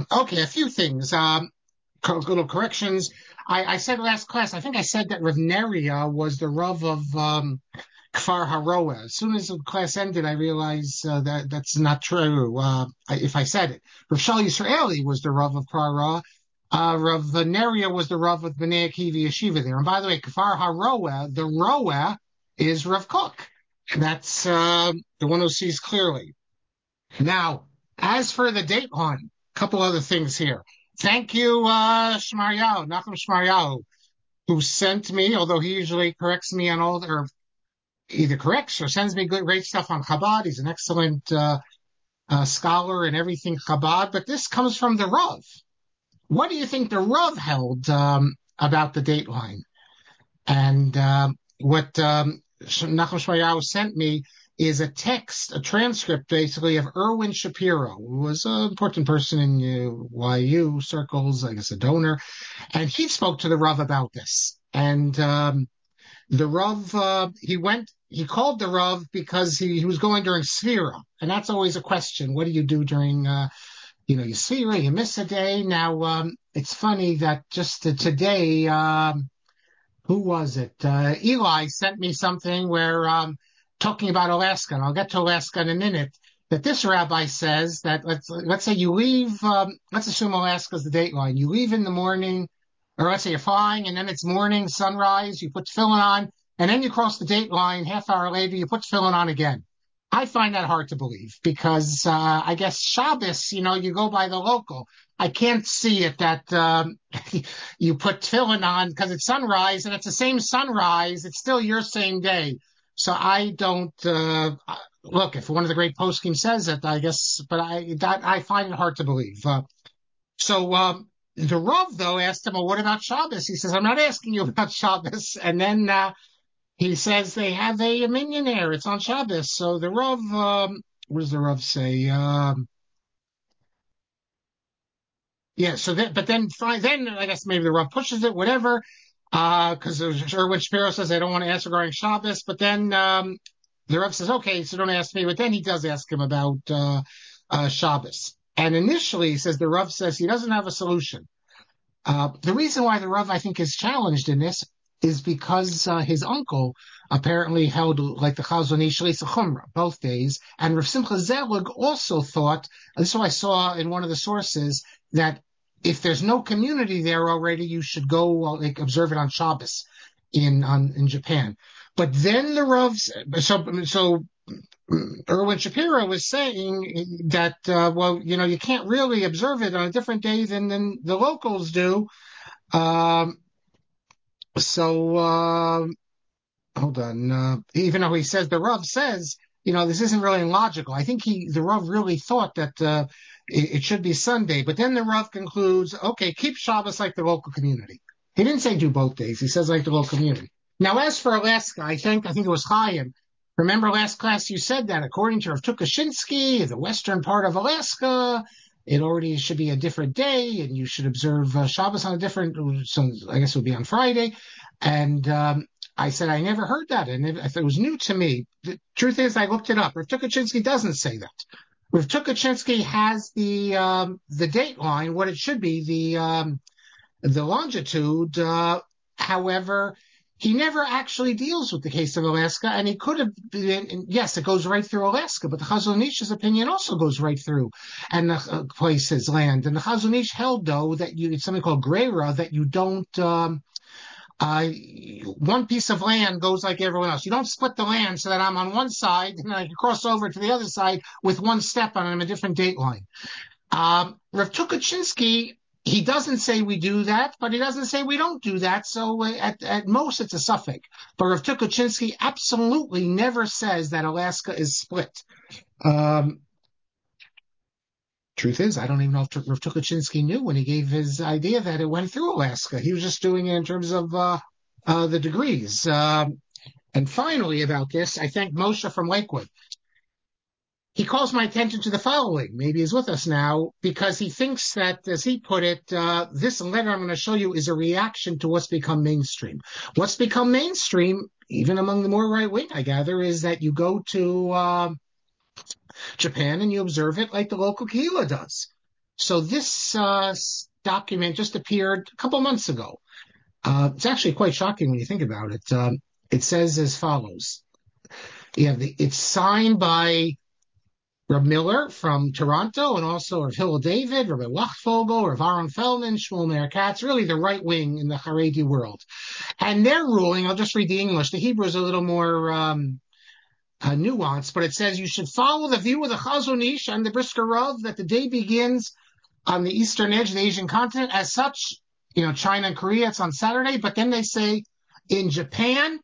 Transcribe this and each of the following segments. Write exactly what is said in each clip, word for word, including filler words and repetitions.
Okay, a few things. Um, co- little corrections. I, I said last class, I think I said that Rav Neria was the Rav of um, Kfar Haroeh. As soon as the class ended, I realized uh, that that's not true. Uh, I, if I said it, Rav Shal Yisraeli was the Rav of Kfar Haroeh. Uh, Rav Neria was the Rav of Bnei Akiva Yeshiva there. And by the way, Kfar Haroeh, the Roeh is Rav Kook. That's uh, the one who sees clearly. Now, as for the date line, a couple other things here. Thank you, uh, Shmaryahu, Nachum Shmaryahu, who sent me, although he usually corrects me on all, or either corrects or sends me good, great stuff on Chabad. He's an excellent uh, uh, scholar and everything Chabad, but this comes from the Rav. What do you think the Rav held um, about the date line? And um, what um, Nachum Shmaryahu sent me is a text, a transcript, basically, of Erwin Shapiro, who was an important person in uh, Y U circles, I guess a donor, and he spoke to the Rav about this. And um, the Rav, uh, he went, he called the Rav because he, he was going during Sfira, and that's always a question. What do you do during, uh, you know, you Sfira, you miss a day? Now, um, it's funny that just uh, today, um, who was it? Uh, Eli sent me something where um, talking about Alaska, and I'll get to Alaska in a minute. That this rabbi says that let's let's say you leave. Um, let's assume Alaska's the date line. You leave in the morning, or let's say you're flying, and then it's morning, sunrise. You put tefillin on, and then you cross the date line. Half hour later, you put tefillin on again. I find that hard to believe because uh, I guess Shabbos, you know, you go by the local. I can't see it that um, you put tefillin on because it's sunrise and it's the same sunrise. It's still your same day. So I don't uh, look if one of the great poskim says it, I guess, but I that I find it hard to believe. Uh, so um, the Rav though asked him, "Well, what about Shabbos?" He says, "I'm not asking you about Shabbos." And then uh, he says they have a, a millionaire. It's on Shabbos. So the Rav, um, what does the Rav say? Um, Yeah, so then, but then, fine, then I guess maybe the Rav pushes it, whatever, because uh, Erwin Shapiro says I don't want to ask regarding Shabbos, but then um, the Rav says, okay, so don't ask me, but then he does ask him about uh, uh, Shabbos. And initially, he says the Rav says he doesn't have a solution. Uh, the reason why the Rav, I think, is challenged in this is because uh, his uncle apparently held like the Chazon Ish Leisa Chumrah both days, and Rav Simcha Zelig also thought. This is what I saw in one of the sources that if there's no community there already, you should go like observe it on Shabbos in on in Japan. But then the Rav, so so Erwin Shapiro was saying that, uh, well, you know, you can't really observe it on a different day than, than the locals do. Um, so, uh, hold on. Uh, even though he says, the Rav says, you know, this isn't really logical. I think he, the Rav really thought that uh, it, it should be Sunday. But then the Rav concludes, okay, keep Shabbos like the local community. He didn't say do both days. He says like the local community. Now, as for Alaska, I think, I think it was Chaim. Remember last class you said that according to Rav Tukashinsky, the western part of Alaska, it already should be a different day, and you should observe uh, Shabbos on a different, so I guess it would be on Friday. And um, I said, I never heard that, and it, it was new to me. The truth is, I looked it up. Rav Tukachinsky doesn't say that. Rav Tukachinsky has the um, the date line, what it should be, the um, the longitude. Uh, however, he never actually deals with the case of Alaska, and he could have been, yes, it goes right through Alaska, but the Chazon Ish's opinion also goes right through and the uh, place's land. And the Chazon Ish held, though, that you, it's something called Greira, that you don't, um, uh, one piece of land goes like everyone else. You don't split the land so that I'm on one side and then I can cross over to the other side with one step on a different date line. Um, Rav Tukachinsky, he doesn't say we do that, but he doesn't say we don't do that. So uh, at, at most, it's a suffix. But Rav Tukachinsky absolutely never says that Alaska is split. Um, truth is, I don't even know if Rav Tukachinsky knew when he gave his idea that it went through Alaska. He was just doing it in terms of uh, uh, the degrees. Um, and finally, about this, I thank Moshe from Lakewood. He calls my attention to the following. Maybe he's with us now because he thinks that, as he put it, uh, this letter I'm going to show you is a reaction to what's become mainstream. What's become mainstream, even among the more right-wing, I gather, is that you go to uh, Japan and you observe it like the local Kehillah does. So this uh, document just appeared a couple months ago. Uh, it's actually quite shocking when you think about it. Um, it says as follows. You have the, it's signed by Reb Miller from Toronto and also Rav Hillel David, Rabbi Wachfogel, Rav Aaron Feldman, Shmuel Meir Katz, really the right wing in the Haredi world. And their ruling, I'll just read the English. The Hebrew is a little more um, uh, nuanced, but it says you should follow the view of the Chazon Ish and the Brisker Rav that the day begins on the eastern edge of the Asian continent. As such, you know, China and Korea, it's on Saturday, but then they say in Japan,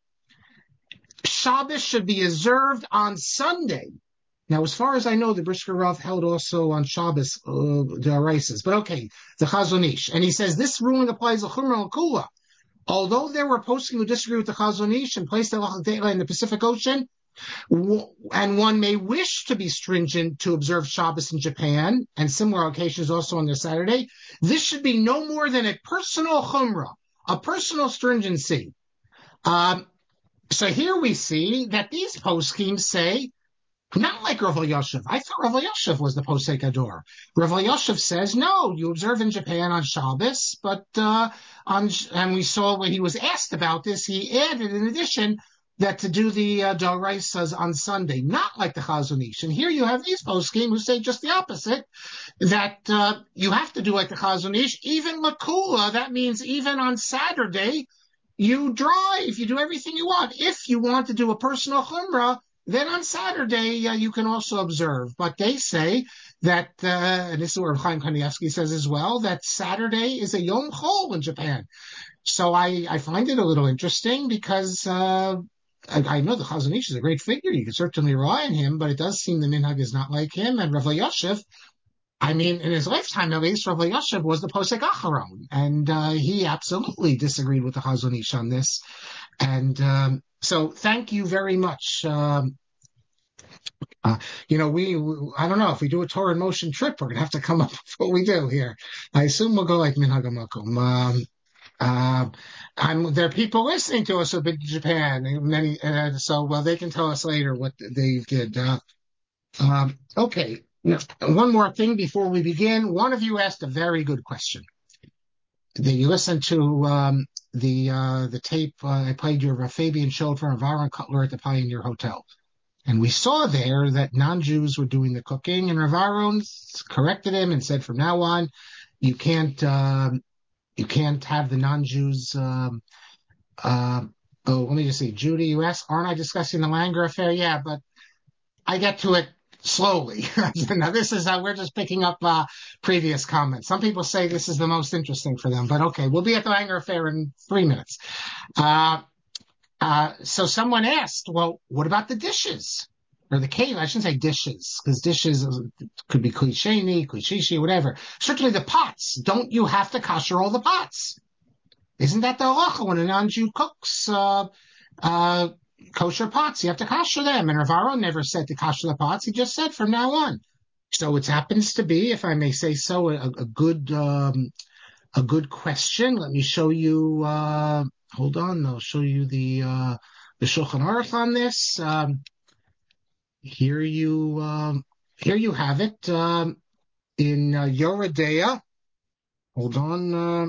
Shabbos should be observed on Sunday. Now, as far as I know, the Brisker Rav held also on Shabbos, uh, the Arises. But okay, the Chazon Ish. And he says this ruling applies to Chumrah and Kula. Although there were posting who disagree with the Chazon Ish and placed the Halach De'ela in the Pacific Ocean, and one may wish to be stringent to observe Shabbos in Japan, and similar occasions also on their Saturday, this should be no more than a personal Chumrah, a personal stringency. Um, so here we see that these poskim say, not like Rav Elyashiv. I thought Rav Elyashiv was the Posek Ador. Rav Elyashiv says, no, you observe in Japan on Shabbos, but uh, on and we saw when he was asked about this, he added in addition that to do the uh, Doraisas on Sunday, not like the Chazon Ish. And here you have these poskim who say just the opposite, that uh, you have to do like the Chazon Ish. Even Lakula, that means even on Saturday, you drive, you do everything you want. If you want to do a personal Chumrah, then on Saturday, uh, you can also observe. But they say that, uh, and this is where Chaim Kanievsky says as well, that Saturday is a Yom Chol in Japan. So I, I find it a little interesting because uh, I, I know the Chazon Ish is a great figure. You can certainly rely on him, but it does seem the minhag is not like him. And Rav Elyashiv, I mean, in his lifetime at least, Rav Elyashiv was the Posek Acharon, and uh, he absolutely disagreed with the Chazon Ish on this. And um, so thank you very much. Um, uh, you know, we, we, I don't know, if we do a Torah in motion trip, we're going to have to come up with what we do here. I assume we'll go like Minhag HaMakom. Um, uh, I'm, there are people listening to us who've been to Japan, and many, uh, so, well, they can tell us later what they did. Uh, um, okay. Now, one more thing before we begin. One of you asked a very good question. Did you listen to um, the uh, the tape uh, I played you of Fabian showed from Aaron Cutler at the Pioneer Hotel? And we saw there that non-Jews were doing the cooking, and Rav Aaron corrected him and said, from now on, you can't um, you can't have the non-Jews. Um, uh, oh, let me just see, Judy, you asked, aren't I discussing the Langer affair? Yeah, but I get to it slowly. Now, this is how we're just picking up uh, previous comments. Some people say this is the most interesting for them, but okay, we'll be at the Langer affair in three minutes. Uh, uh, so someone asked, well, what about the dishes? Or the cave, I shouldn't say dishes, because dishes could be klisheni, klishishi, whatever. Certainly the pots. Don't you have to kosher all the pots? Isn't that the halacha when a non-Jew cooks uh, uh, kosher pots? You have to kosher them. And Rav Aaron never said to kosher the pots. He just said from now on. So it happens to be, if I may say so, a, a good um, a good question. Let me show you. Uh, hold on, I'll show you the uh, the Shulchan Aruch on this. Um, here you um, here you have it um, in uh, Yoreh De'ah. Hold on. Uh,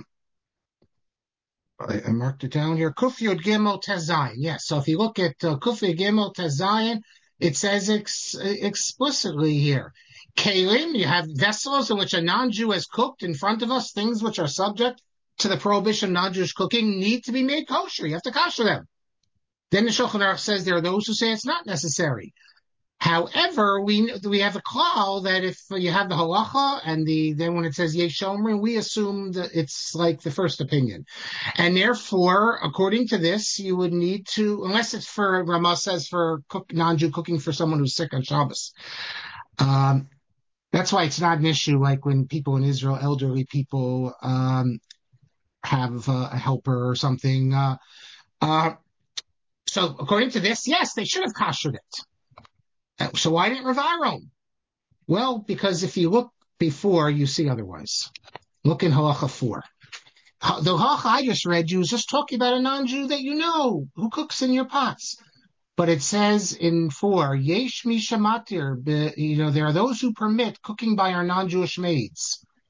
I, I marked it down here. Kuf Yod Gimel Tezayin. Yes. So if you look at uh, Kuf Yod Gimel Tezayin, it says ex- explicitly here. Kalim, you have vessels in which a non-Jew has cooked in front of us, things which are subject to the prohibition of non-Jewish cooking need to be made kosher. You have to kosher them. Then the Shulchan Aruch says there are those who say it's not necessary. However, we we have a klal that if you have the halacha and the then when it says yesh omrim, we assume that it's like the first opinion, and therefore, according to this, you would need to, unless it's for Ramah says for cook, non-Jew cooking for someone who's sick on Shabbos. Um, that's why it's not an issue like when people in Israel, elderly people, um, have uh, a helper or something. Uh, uh, so according to this, yes, they should have koshered it. So why didn't Rav Aaron? Well, because if you look before, you see otherwise. Look in Halacha four. The Halacha I just read you is just talking about a non-Jew that you know, who cooks in your pots. But it says in four, Yesh Misha Matir, you know, there are those who permit cooking by our non-Jewish maids.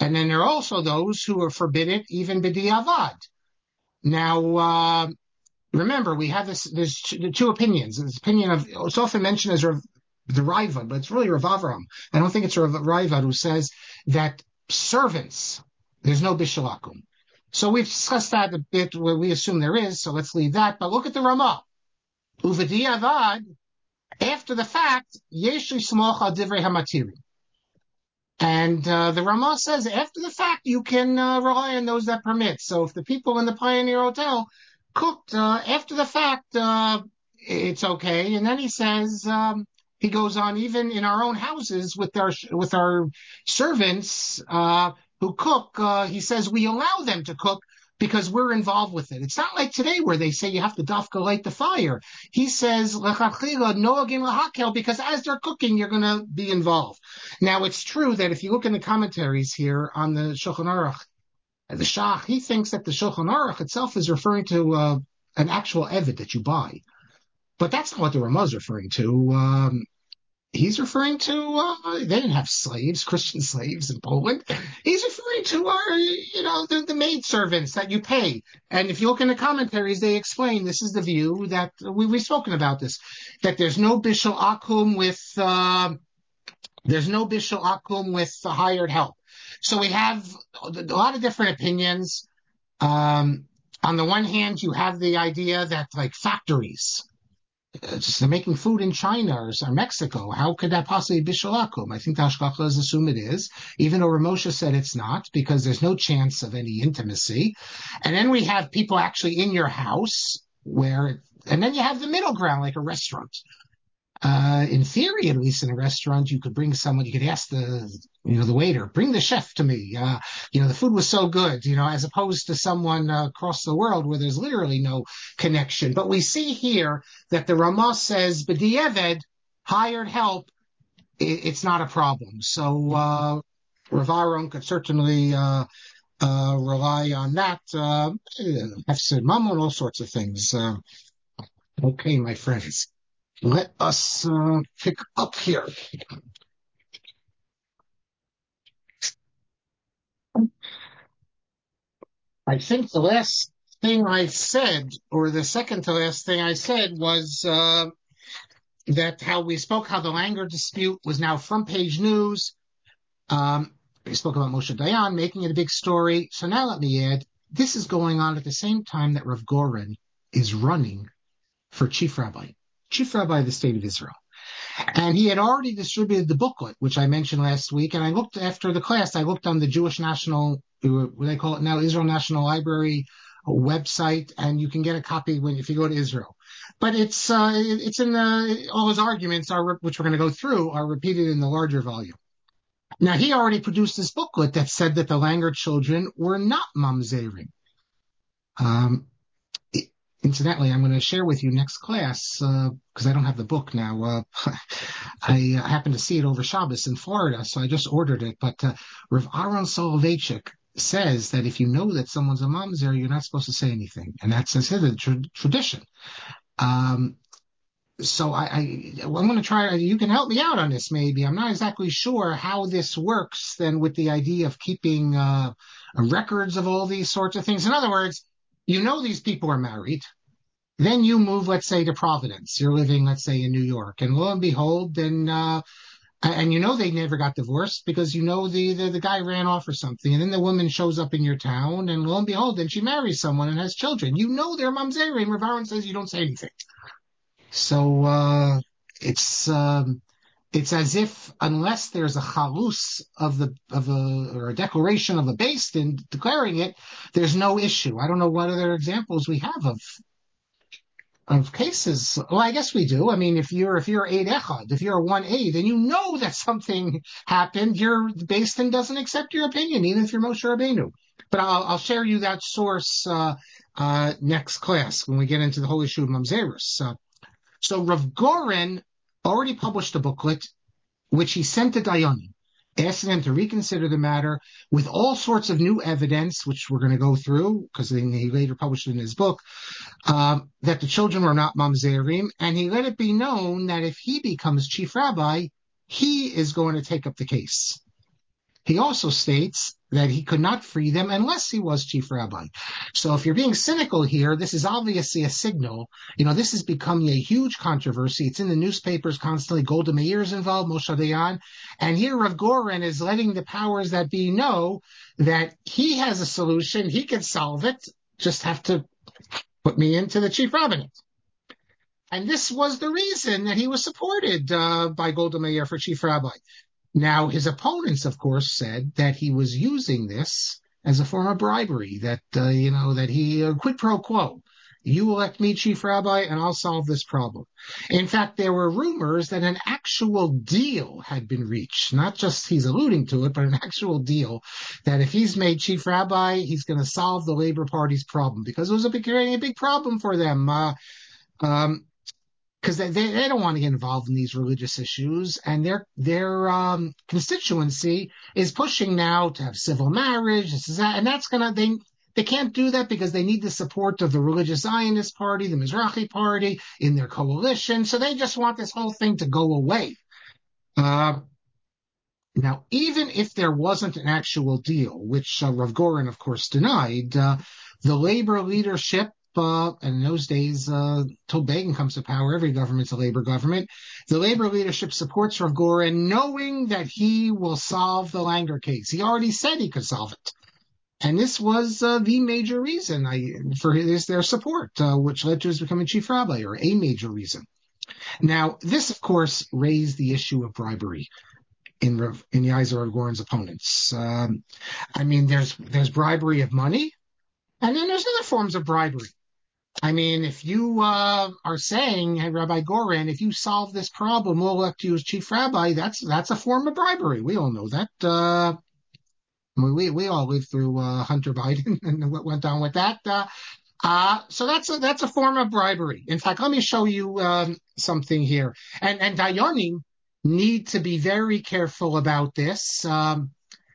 And then there are also those who are forbidden even b'diavad. Now, uh, remember, we have this, there's two, two opinions. This opinion of, it's often mentioned as Rav, the Raivad, but it's really Rav Avram. I don't think it's Rav Raivad who says that servants, there's no bishalakum. So we've discussed that a bit where we assume there is, so let's leave that. But look at the Ramah. Uvediavad, after the fact, yesh lismoch al divrei hamatiri. And uh, the Ramah says after the fact, you can uh, rely on those that permit. So if the people in the Pioneer Hotel cooked uh, after the fact, uh, it's okay. And then he says, um, he goes on, even in our own houses with our with our servants uh, who cook, uh, he says we allow them to cook because we're involved with it. It's not like today where they say you have to dafka light the fire. He says, because as they're cooking, you're going to be involved. Now, it's true that if you look in the commentaries here on the Shulchan Aruch, the Shach, he thinks that the Shulchan Aruch itself is referring to uh, an actual Eved that you buy. But that's not what the Ramah is referring to. Um, He's referring to, uh, they didn't have slaves, Christian slaves in Poland. He's referring to our, you know, the, the maid servants that you pay. And if you look in the commentaries, they explain this is the view that we, we've spoken about this, that there's no bishul akum with, uh, there's no bishul akum with the hired help. So we have a lot of different opinions. Um, on the one hand, you have the idea that like factories, Just they're making food in China or, or Mexico. How could that possibly be shalakum? I think the Hashgachas assume it is, even though Ramosha said it's not, because there's no chance of any intimacy. And then we have people actually in your house where, and then you have the middle ground, like a restaurant. Uh, in theory, at least in a restaurant, you could bring someone, you could ask the, you know, the waiter, bring the chef to me. Uh, you know, the food was so good, you know, as opposed to someone uh, across the world where there's literally no connection. But we see here that the Ramah says, b'di'eved, hired help, it, it's not a problem. So, uh, Rav Aharon could certainly, uh, uh, rely on that. Uh, Hefsed Mammon, all sorts of things. Uh, okay, my friends. Let us uh, pick up here. I think the last thing I said, or the second to last thing I said, was uh, that how we spoke, how the Langer dispute was now front page news. Um, we spoke about Moshe Dayan making it a big story. So now let me add, this is going on at the same time that Rav Goren is running for chief rabbi, chief rabbi of the state of Israel. And he had already distributed the booklet, which I mentioned last week. And I looked after the class, I looked on the Jewish National, what they call it now, Israel National Library website, and you can get a copy when if you go to Israel. But it's uh, it's in the, all his arguments are, which we're going to go through, are repeated in the larger volume. Now, he already produced this booklet that said that the Langer children were not mamzerim. Um, Incidentally, I'm going to share with you next class, because uh, I don't have the book now. Uh, I uh, happened to see it over Shabbos in Florida, so I just ordered it. But uh, Rav Aaron Soloveitchik says that if you know that someone's a mamzer, you're not supposed to say anything. And that's considered tra- tradition. Um, so I, I, I'm going to try, you can help me out on this maybe. I'm not exactly sure how this works then with the idea of keeping uh, records of all these sorts of things. In other words, you know these people are married. Then you move, let's say, to Providence. You're living, let's say, in New York. And lo and behold, then, uh, and you know they never got divorced because you know the, the, the guy ran off or something. And then the woman shows up in your town, and lo and behold, then she marries someone and has children. You know they're mamzerim. Rav Aaron says you don't say anything. So, uh, it's, um, it's as if unless there's a chalus of the of a or a declaration of a beis din declaring it, there's no issue. I don't know what other examples we have of of cases. Well, I guess we do. I mean, if you're if you're Eid Echad, if you're a one aid, and you know that something happened, your beis din doesn't accept your opinion, even if you're Moshe Rabbeinu. But I'll, I'll share you that source uh, uh, next class when we get into the whole issue of Mamzerus. Uh, so Rav Goren already published a booklet, which he sent to Dayanim, asking them to reconsider the matter with all sorts of new evidence, which we're going to go through, because he later published it in his book, um, that the children were not mamzerim, and he let it be known that if he becomes chief rabbi, he is going to take up the case. he also states that he could not free them unless he was chief rabbi. So if you're being cynical here, this is obviously a signal. You know, this is becoming a huge controversy. It's in the newspapers constantly. Golda Meir is involved, Moshe Dayan. And here Rav Goren is letting the powers that be know that he has a solution. He can solve it. Just have to put me into the chief rabbinate. And this was the reason that he was supported uh, by Golda Meir for chief rabbi. Now, his opponents, of course, said that he was using this as a form of bribery, that, uh, you know, that he, uh, quid pro quo. You elect me chief rabbi and I'll solve this problem. In fact, there were rumors that an actual deal had been reached. Not just he's alluding to it, but an actual deal that if he's made chief rabbi, he's going to solve the Labor Party's problem, because it was a big, a big problem for them. Uh, um, Because they, they, they don't want to get involved in these religious issues, and their their um, constituency is pushing now to have civil marriage, this is that, and that's gonna they they can't do that because they need the support of the religious Zionist party, the Mizrahi party, in their coalition. So they just want this whole thing to go away. Uh, now, even if there wasn't an actual deal, which uh, Rav Goren, of course, denied, uh, the labor leadership. Uh, and in those days, uh, till Begin comes to power, every government's a labor government. The labor leadership supports Rav Goren, knowing that he will solve the Langer case. He already said he could solve it. And this was uh, the major reason I, for his, their support, uh, which led to his becoming chief rabbi, or a major reason. Now, this, of course, raised the issue of bribery in in the eyes of Rav Goren's opponents. Um, I mean, there's there's bribery of money, and then there's other forms of bribery. I mean, if you uh, are saying, hey, Rabbi Goren, if you solve this problem, we'll elect you as chief rabbi, that's that's a form of bribery. We all know that. Uh, we we all lived through uh, Hunter Biden and what went on with that. Uh, uh, so that's a, that's a form of bribery. In fact, let me show you um, something here. And, and Dayanim need to be very careful about this. Um,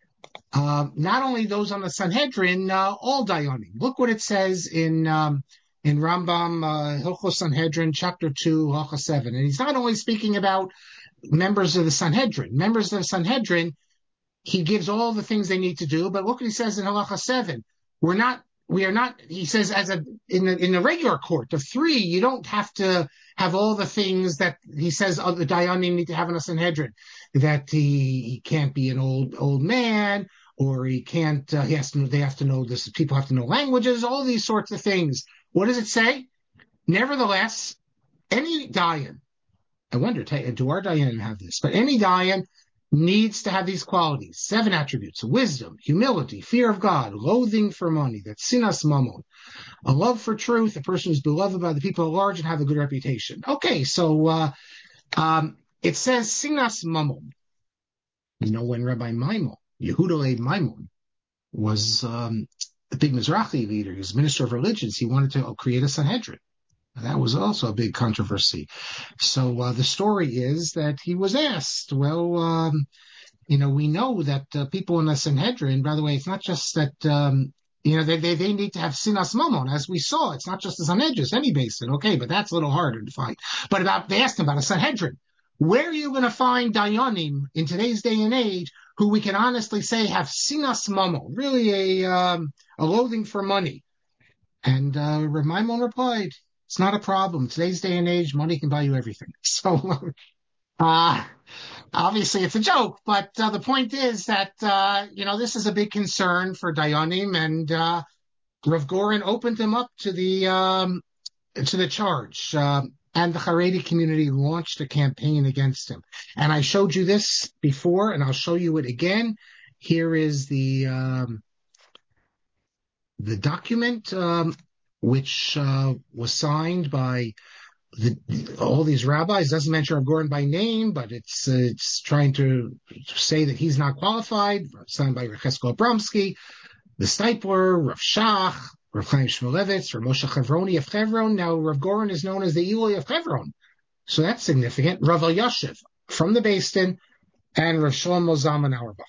uh, not only those on the Sanhedrin, uh, all Dayanim. Look what it says in... Um, in Rambam, uh, Hilchos Sanhedrin, chapter two, Halacha seven. And he's not only speaking about members of the Sanhedrin. Members of the Sanhedrin, he gives all the things they need to do, but look what he says in Halacha seven. We're not, we are not, he says, as a, in the, in the regular court of three, you don't have to have all the things that he says other Dayanim need to have in a Sanhedrin. That he, he can't be an old, old man, or he can't, uh, he has to, they have to know this, people have to know languages, all these sorts of things. What does it say? Nevertheless, any Dayan, I wonder, do our Dayan have this? But any Dayan needs to have these qualities, seven attributes: wisdom, humility, fear of God, loathing for money, that's sinas mamon, a love for truth, a person who's beloved by the people at large and have a good reputation. Okay, so uh, um, it says sinas mamon. You know, when Rabbi Maimon, Yehuda Leib Maimon, was um, the big Mizrahi leader, he was minister of religions, he wanted to create a Sanhedrin. That was also a big controversy. So uh, the story is that he was asked, well, um, you know, we know that uh, people in the Sanhedrin, by the way, it's not just that, um, you know, they, they they need to have sinas mamon, as we saw. It's not just the Sanhedrin, any basin, okay, but that's a little harder to find. But about they asked him about a Sanhedrin. Where are you going to find Dayanim in today's day and age who we can honestly say have sinas mamon, really a um, a loathing for money? And uh, Maimon replied, it's not a problem. Today's day and age, money can buy you everything. So, uh, obviously it's a joke, but uh, the point is that, uh, you know, this is a big concern for Dayanim, and uh, Rav Goren opened him up to the, um, to the charge. Uh, and the Haredi community launched a campaign against him. And I showed you this before, and I'll show you it again. Here is the, um, the document, um, which uh, was signed by the, all these rabbis. It doesn't mention Rav Goren by name, but it's uh, it's trying to say that he's not qualified. Signed by Rav Cheskel Abramsky, the Stipler, Rav Shach, Rav Chaim Shmulevitz, Rav Moshe Chevroni of Chevron. Now Rav Goren is known as the Eloi of Chevron, so that's significant. Rav Elyashiv from the Beis Din, and Rav Shlomo Zalman Auerbach.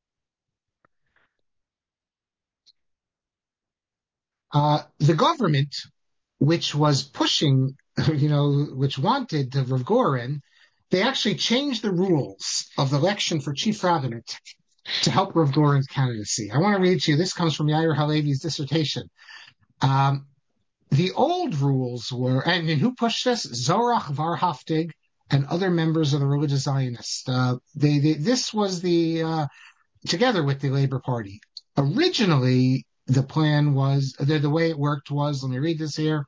Uh, the government, which was pushing, you know, which wanted Rav Goren, they actually changed the rules of the election for chief rabbinate to help Rav Goren's candidacy. I want to read to you. This comes from Yair Halevi's dissertation. Um, the old rules were, and, and who pushed this? Zorach Varhaftig and other members of the religious Zionists. Uh, they, they, this was the uh, together with the Labor Party. Originally, the plan was the, the way it worked was. Let me read this here.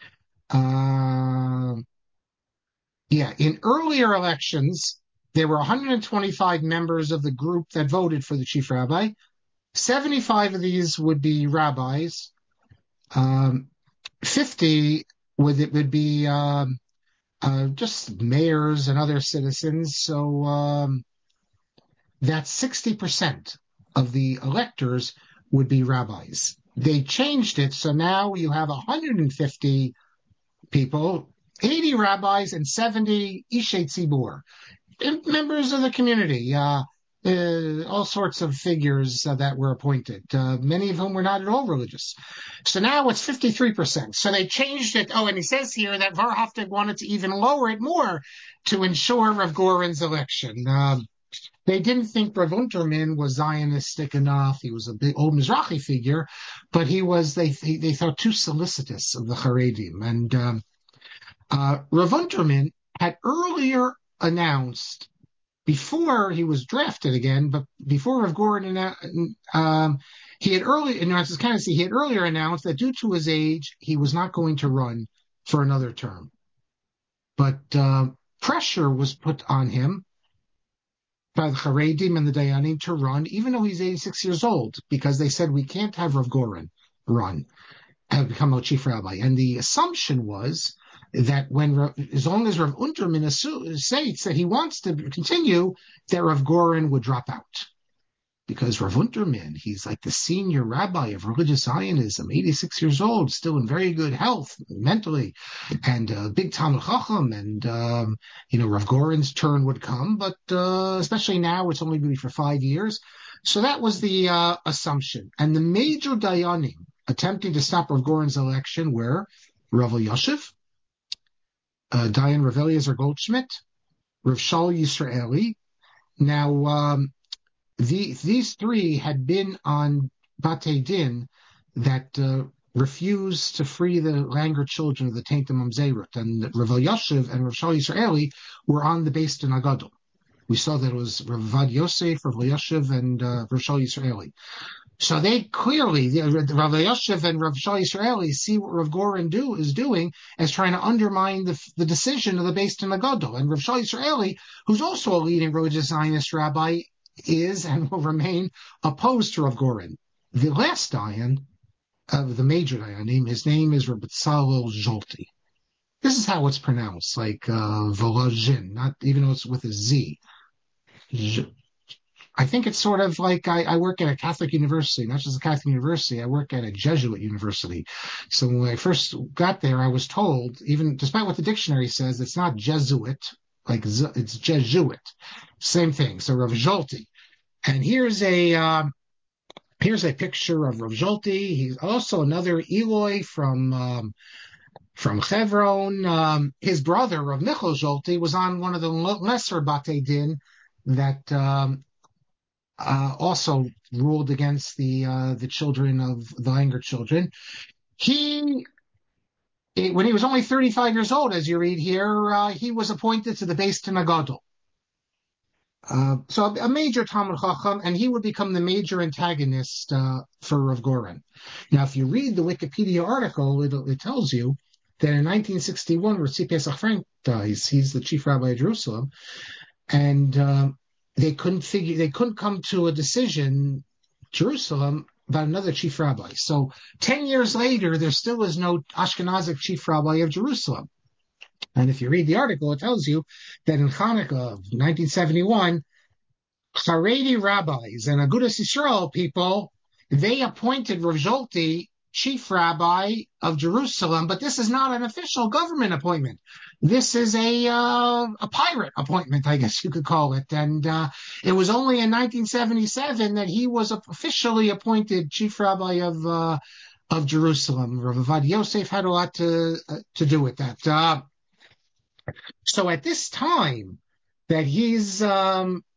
Uh, yeah, in earlier elections, there were one hundred twenty-five members of the group that voted for the chief rabbi. seventy-five of these would be rabbis. Um, fifty would it would be um, uh, just mayors and other citizens. So um, that's sixty percent of the electors would be rabbis. They changed it, so now you have one hundred fifty people, eighty rabbis, and seventy Ishei Tzibur, members of the community. Uh, uh, all sorts of figures uh, that were appointed, uh, many of whom were not at all religious. So now it's fifty-three percent. So they changed it. Oh, and he says here that Varhoftig wanted to even lower it more to ensure Rav Goren's election. Um, they didn't think Rav Unterman was Zionistic enough. He was a big old Mizrahi figure, but he was, they they thought, too solicitous of the Haredim. And um, uh, Rav Unterman had earlier announced, before he was drafted again, but before Rav Goren, um, he had early announced his candidacy. He had earlier announced that due to his age, he was not going to run for another term. But uh, pressure was put on him by the Haredim and the Dayanim to run, even though he's eighty-six years old, because they said we can't have Rav Goren run and become a chief rabbi. And the assumption was that when, as long as Rav Unterman states that he wants to continue, that Rav Goren would drop out. Because Rav Unterman, he's like the senior rabbi of religious Zionism, eighty-six years old, still in very good health mentally, and a uh, big Talmid Chacham, and um, you know, Rav Goren's turn would come, but uh, especially now, it's only going to be for five years. So that was the uh, assumption. And the major Dayanim attempting to stop Rav Goren's election were Rav Elyashiv, uh, Dayan Rav Eliezer Goldschmidt, Rav Shaul Yisraeli. Now, um, the, these three had been on Batei Din that uh, refused to free the Langer children of the Tainted Mamzerut, and Rav Elyashiv and Rav Shaul Yisraeli were on the Beis Din Agadol. We saw that it was Rav Vad Yosef, Rav Elyashiv, and uh, Rav Shaul Yisraeli. So they clearly, the, Rav Elyashiv and Rav Shaul Yisraeli, see what Rav Goren do, is doing as trying to undermine the, the decision of the Beis Din Agadol. And Rav Shaul Yisraeli, who's also a leading religious Zionist rabbi, is and will remain opposed to Rav Goren. The last Dayan of the major Dayanim, his name is Rav Betzalel Zolty. This is how it's pronounced, like uh, Volozhin, not even though it's with a Z. Z- I think it's sort of like I, I work at a Catholic university, not just a Catholic university. I work at a Jesuit university. So when I first got there, I was told, even despite what the dictionary says, it's not Jesuit, like it's Jesuit. Same thing. So Rav Zolty. And here's a um, here's a picture of Rav Zolty. He's also another Eloi from um, from Hebron. Um, his brother, Rav Michal Zolty, was on one of the lesser Batei Din that um, Uh, also ruled against the uh, the children of the Langer children. He, it, when he was only thirty-five years old, as you read here, uh, he was appointed to the Beis Din Agadol. Uh, so a, a major Talmid Chacham, and he would become the major antagonist uh, for Rav Goren. Now, if you read the Wikipedia article, it, it tells you that in nineteen sixty-one, Ritzi Pesach Frank dies. He's the chief rabbi of Jerusalem, and uh, they couldn't figure, they couldn't come to a decision, Jerusalem, about another chief rabbi. So ten years later, there still is no Ashkenazic chief rabbi of Jerusalem. And if you read the article, it tells you that in Hanukkah of nineteen seventy-one, Haredi rabbis and Agudas Yisrael people, they appointed Rav Zolty chief rabbi of Jerusalem, but this is not an official government appointment. This is a uh, a pirate appointment, I guess you could call it. And uh, it was only in nineteen seventy-seven that he was officially appointed chief rabbi of uh, of Jerusalem. Rav Vad Yosef had a lot to uh, to do with that. Uh, so at this time that he's um,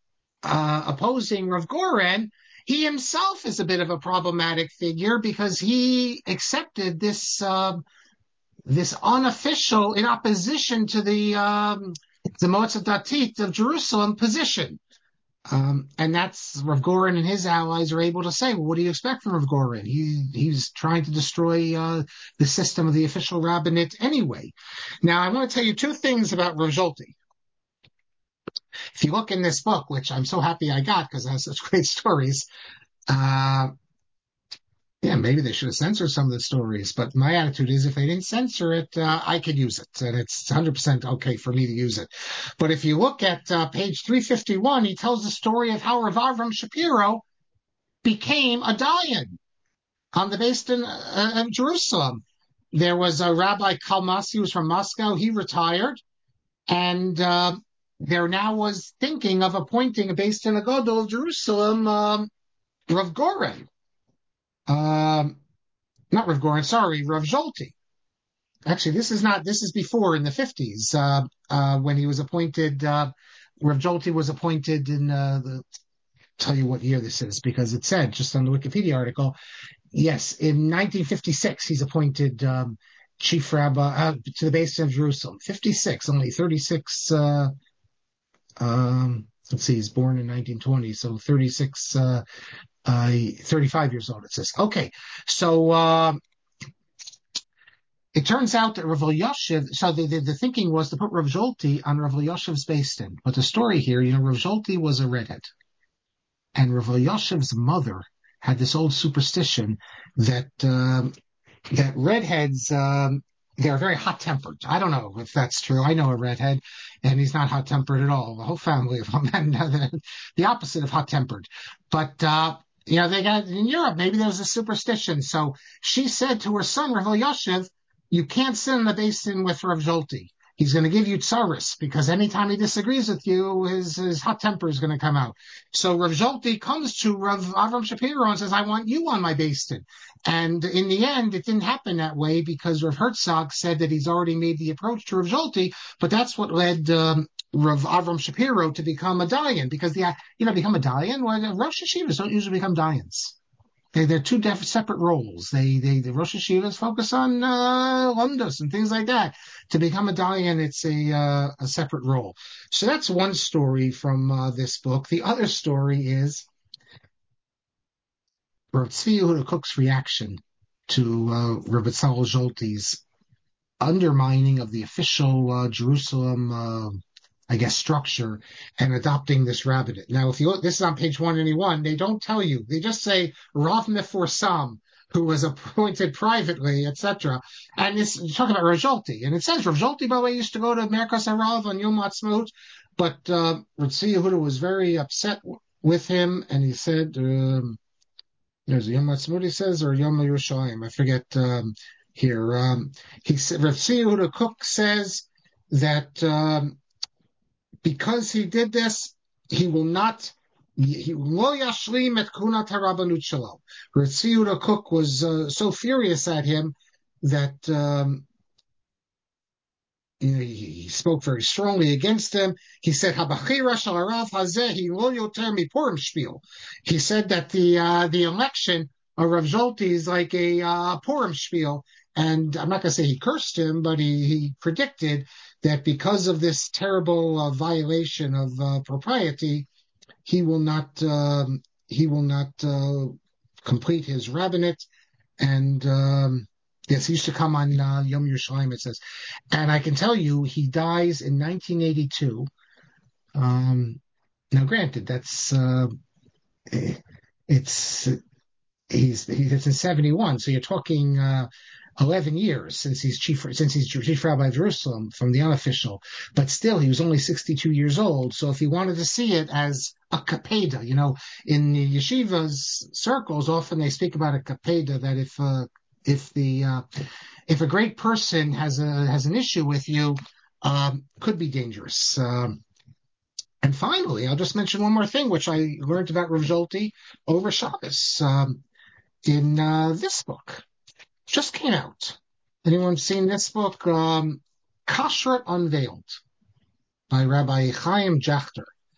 uh, opposing Rav Goren, he himself is a bit of a problematic figure because he accepted this uh, this unofficial in opposition to the um, the Motzat Datit of Jerusalem position. Um, and that's Rav Goren and his allies are able to say, well, what do you expect from Rav Goren? He, he's trying to destroy uh, the system of the official rabbinate anyway. Now, I want to tell you two things about Rav Zolty. If you look in this book, which I'm so happy I got because it has such great stories, uh, yeah, maybe they should have censored some of the stories, but my attitude is if they didn't censor it, uh, I could use it, and it's one hundred percent okay for me to use it. But if you look at uh, page three fifty-one, he tells the story of how Rav Avram Shapiro became a dayan on the base in uh, Jerusalem. There was a Rabbi Kalmasi, who was from Moscow. He retired, and uh, there now was thinking of appointing a Beis Din Gadol of Jerusalem, um, Rav Goren. Um, not Rav Goren, sorry, Rav Zolty. Actually, this is not, this is before in the fifties, uh, uh, when he was appointed, uh, Rav Zolty was appointed in, uh, the, tell you what year this is, because it said just on the Wikipedia article, yes, in nineteen fifty-six, he's appointed, um, chief rabbi, uh, to the Beis Din of Jerusalem. fifty-six, only thirty-six, uh, um, let's see, he's born in nineteen twenty, so thirty-six, uh, uh, thirty-five years old, it says. Okay, so, uh, it turns out that Rav Elyashiv, so the, the, the thinking was to put Rav Zolty on Rav Elyashiv's Beis Din. But the story here, you know, Rav Zolty was a redhead. And Rav Elyashiv's mother had this old superstition that, um, that redheads, um, they're very hot-tempered. I don't know if that's true. I know a redhead, and he's not hot-tempered at all. The whole family of them, and uh, the opposite of hot-tempered. But, uh, you know, they got, in Europe, maybe there was a superstition. So she said to her son, Rav Elyashiv, you can't sit in the Beis Din with Rav Zolty. He's going to give you tsaris because anytime he disagrees with you, his, his hot temper is going to come out. So Rav Zolty comes to Rav Avram Shapiro and says, I want you on my Beis Din. And in the end, it didn't happen that way because Rav Herzog said that he's already made the approach to Rav Zolty, but that's what led um, Rav Avram Shapiro to become a dayan because the, you know, become a dayan. Well, Rosh Hashivas don't usually become dayans. They, they're two def- separate roles. They, they, the Rosh Hashivas focus on uh, Lumdus and things like that. To become a dayan, it's a uh, a separate role. So that's one story from uh, this book. The other story is Rav Tzvi Yehuda Kook's reaction to uh, Rav Tzalel Zolty's undermining of the official uh, Jerusalem uh, I guess, structure and adopting this rabbinate. Now, if you look, this is on page one eighty-one, they don't tell you. They just say Rav Meforsam, who was appointed privately, et cetera. And it's you talk about Rav Zolty, and it says Rav Zolty, by the way, used to go to Merkas Harav on Yom Ha'atzmaut, but uh, Rav Tzvi Yehuda was very upset w- with him, and he said, um, there's Yom Ha'atzmaut, he says, or Yom Yerushalayim, I forget um, here. Um, he said, Rav Tzvi Yehuda Kook says that um, because he did this, he will not. He lo yashlim et kunat harabanut shalom. Rav Tzvi Yehuda Kook was uh, so furious at him that um, you know, he, he spoke very strongly against him. He said, "Habachira shel harav hazeh lo yoter mipurim shpil." He said that the uh, the election of Rav Zolty is like a uh, Purim spiel, and I'm not going to say he cursed him, but he, he predicted that because of this terrible uh, violation of uh, propriety, he will not um, he will not uh, complete his rabbinate. And um, yes, he used to come on uh, Yom Yerushalayim, it says. And I can tell you, he dies in nineteen eighty-two. Um, now, granted, that's uh, it's he's he's in seventy-one, so you're talking. Uh, eleven years since he's chief since he's chief rabbi of Jerusalem from the unofficial, but still he was only sixty-two years old. So if he wanted to see it as a kapeda, you know, in the yeshivas circles, often they speak about a kapeda that if uh, if the uh, if a great person has a has an issue with you, um, could be dangerous. Um, and finally, I'll just mention one more thing, which I learned about Rav Zolty over Shabbos um, in uh, this book. Just came out. Anyone seen this book? Um, Kashrut Unveiled by Rabbi Chaim Jachter.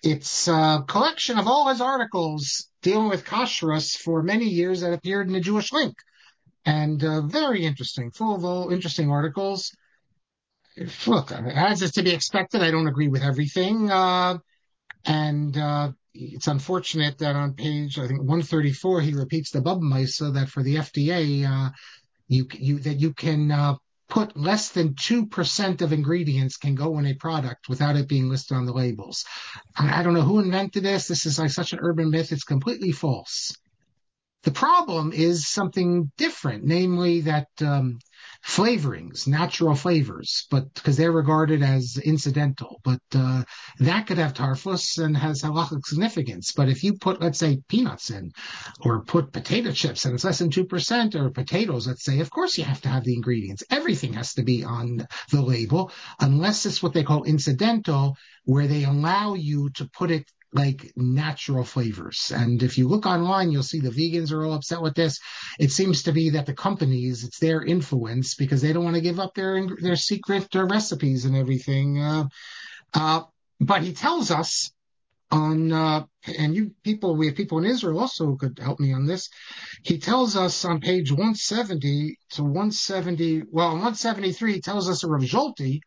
it's a collection of all his articles dealing with kashrus for many years that appeared in the Jewish Link. And uh, very interesting, full of all interesting articles. Look, as is to be expected, I don't agree with everything. Uh, and uh, it's unfortunate that on page, I think, one thirty-four, he repeats the Baba Misa that for the F D A, uh, you, you that you can uh, put less than two percent of ingredients can go in a product without it being listed on the labels. I, I don't know who invented this. This is like such an urban myth. It's completely false. The problem is something different, namely that um, flavorings, natural flavors, but because they're regarded as incidental, but uh, that could have tarfus and has halachic significance. But if you put, let's say, peanuts in, or put potato chips and it's less than two percent, or potatoes, let's say, of course you have to have the ingredients. Everything has to be on the label, unless it's what they call incidental, where they allow you to put it like natural flavors. And if you look online, you'll see the vegans are all upset with this. It seems to be that the companies, it's their influence because they don't want to give up their their secret uh, recipes and everything. Uh, uh, but he tells us on, uh, and you people, we have people in Israel also who could help me on this. He tells us on page one seventy to one seventy, well, on one seventy-three, he tells us a Rav Zolti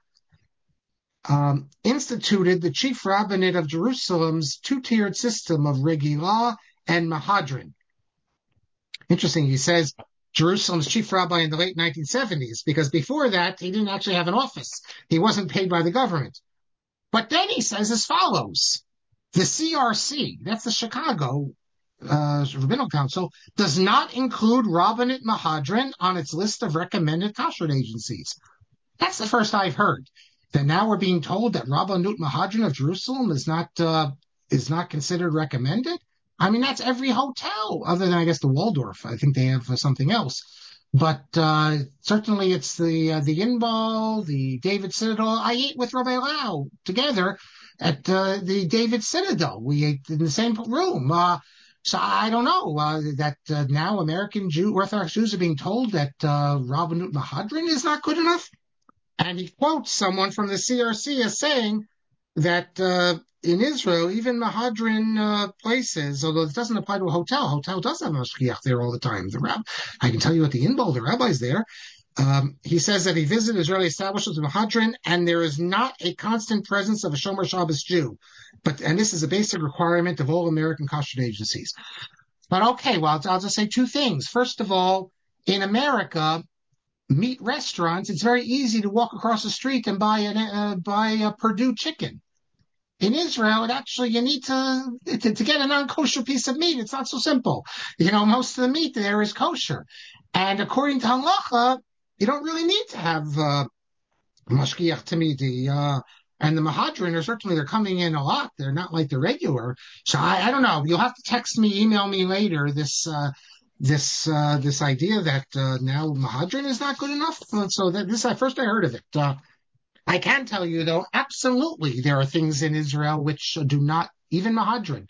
Um, instituted the chief rabbinate of Jerusalem's two-tiered system of Regilah and Mahadran. Interesting, he says Jerusalem's chief rabbi in the late nineteen seventies, because before that, he didn't actually have an office. He wasn't paid by the government. But then he says as follows, the C R C, that's the Chicago uh, Rabbinical Council, does not include Rabbinate Mahadran on its list of recommended kashrut agencies. That's the first I've heard. That now we're being told that Rabbanut Mahadran of Jerusalem is not uh, is not considered recommended. I mean, that's every hotel, other than I guess the Waldorf. I think they have uh, something else, but uh, certainly it's the uh, the Inbal, the David Citadel. I ate with Rabbi Lau together at uh, the David Citadel. We ate in the same room. Uh, so I don't know uh, that uh, now American Jew Orthodox Jews are being told that uh, Rabbanut Mahadran is not good enough. And he quotes someone from the C R C as saying that uh, in Israel, even Mahadran uh, places, although it doesn't apply to a hotel, hotel does have a mashgiach there all the time. The rab- I can tell you at the Inbal, the rabbi's there. Um, he says that he visited Israeli establishments of Mahadran, and there is not a constant presence of a Shomer Shabbos Jew. But and this is a basic requirement of all American kashrut agencies. But okay, well, I'll, I'll just say two things. First of all, in America, meat restaurants, it's very easy to walk across the street and buy a uh, buy a Purdue chicken. In Israel, it actually you need to, to to get a non-kosher piece of meat. It's not so simple. You know, most of the meat there is kosher, and according to halacha, you don't really need to have uh, mashgiach tamidi. Uh, and the Mahadran are certainly they're coming in a lot. They're not like the regular. So I, I don't know. You'll have to text me, email me later. This. Uh, this uh, this idea that uh, now Mahadran is not good enough. So that this I first I heard of it. Uh, I can tell you though, absolutely, there are things in Israel which do not even Mahadran,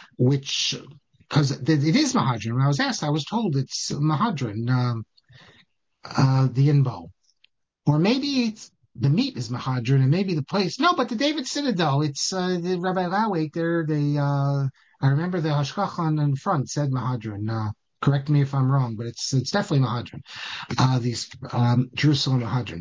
which because it is Mahadran. When I was asked, I was told it's Mahadran, um, uh, the Inbo, or maybe it's the meat is Mahadran, and maybe the place. No, but the David Citadel, it's uh, the Rabbi Lawait there. They uh, I remember the Hashkachan in front said Mahadran. Uh, Correct me if I'm wrong, but it's it's definitely Mahadran. Uh, these um, Jerusalem Mahadran.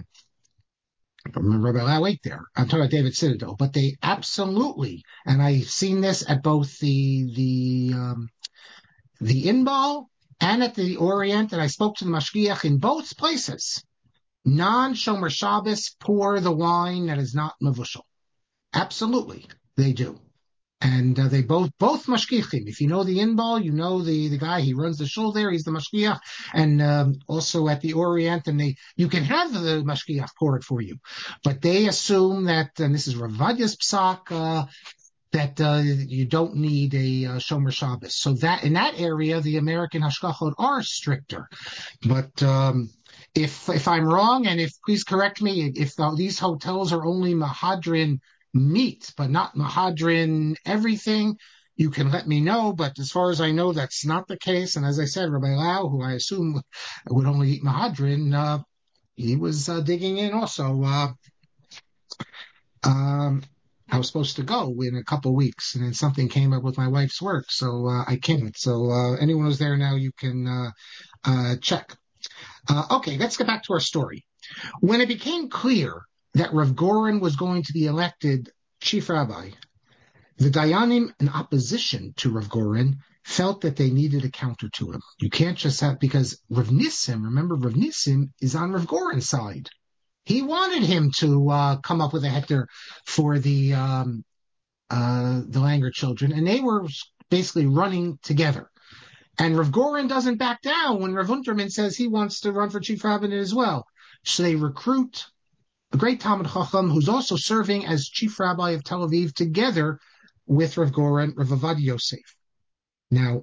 Rabbi Lawait there. I'm talking about David Citadel, but they absolutely, and I've seen this at both the the um, the Inbal and at the Orient, and I spoke to the Mashgiach in both places. Non-Shomer Shabbos pour the wine that is not mavushal. Absolutely, they do. And uh, they both both mashgichim. If you know the Inbal, you know the, the guy. He runs the shul there. He's the mashgiach, and um, also at the Orient. And they you can have the mashgiach pour it for you, but they assume that, and this is Rav Vadya's psak, uh, that uh, you don't need a uh, Shomer Shabbos. So that in that area, the American hashgachot are stricter. But um, if if I'm wrong, and if please correct me, if the, these hotels are only Mahadran meat, but not Mahadran everything, you can let me know. But as far as I know, that's not the case. And as I said, Rabbi Lau, who I assume would only eat Mahadran, uh, he was uh, digging in also. Uh, um, I was supposed to go in a couple of weeks, and then something came up with my wife's work, so uh, I can't. So uh, anyone who's there now, you can uh, uh, check. Uh, okay, let's get back to our story. When it became clear that Rav Goren was going to be elected chief rabbi, the Dayanim, in opposition to Rav Goren, felt that they needed a counter to him. You can't just have, because Rav Nissim, remember, Rav Nissim is on Rav Goren's side. He wanted him to uh, come up with a hector for the um, uh, the Langer children, and they were basically running together. And Rav Goren doesn't back down when Rav Unterman says he wants to run for chief rabbinate as well. So they recruit a great Talmid Chacham who's also serving as chief rabbi of Tel Aviv together with Rav Goren, Rav Ovadia Yosef. Now,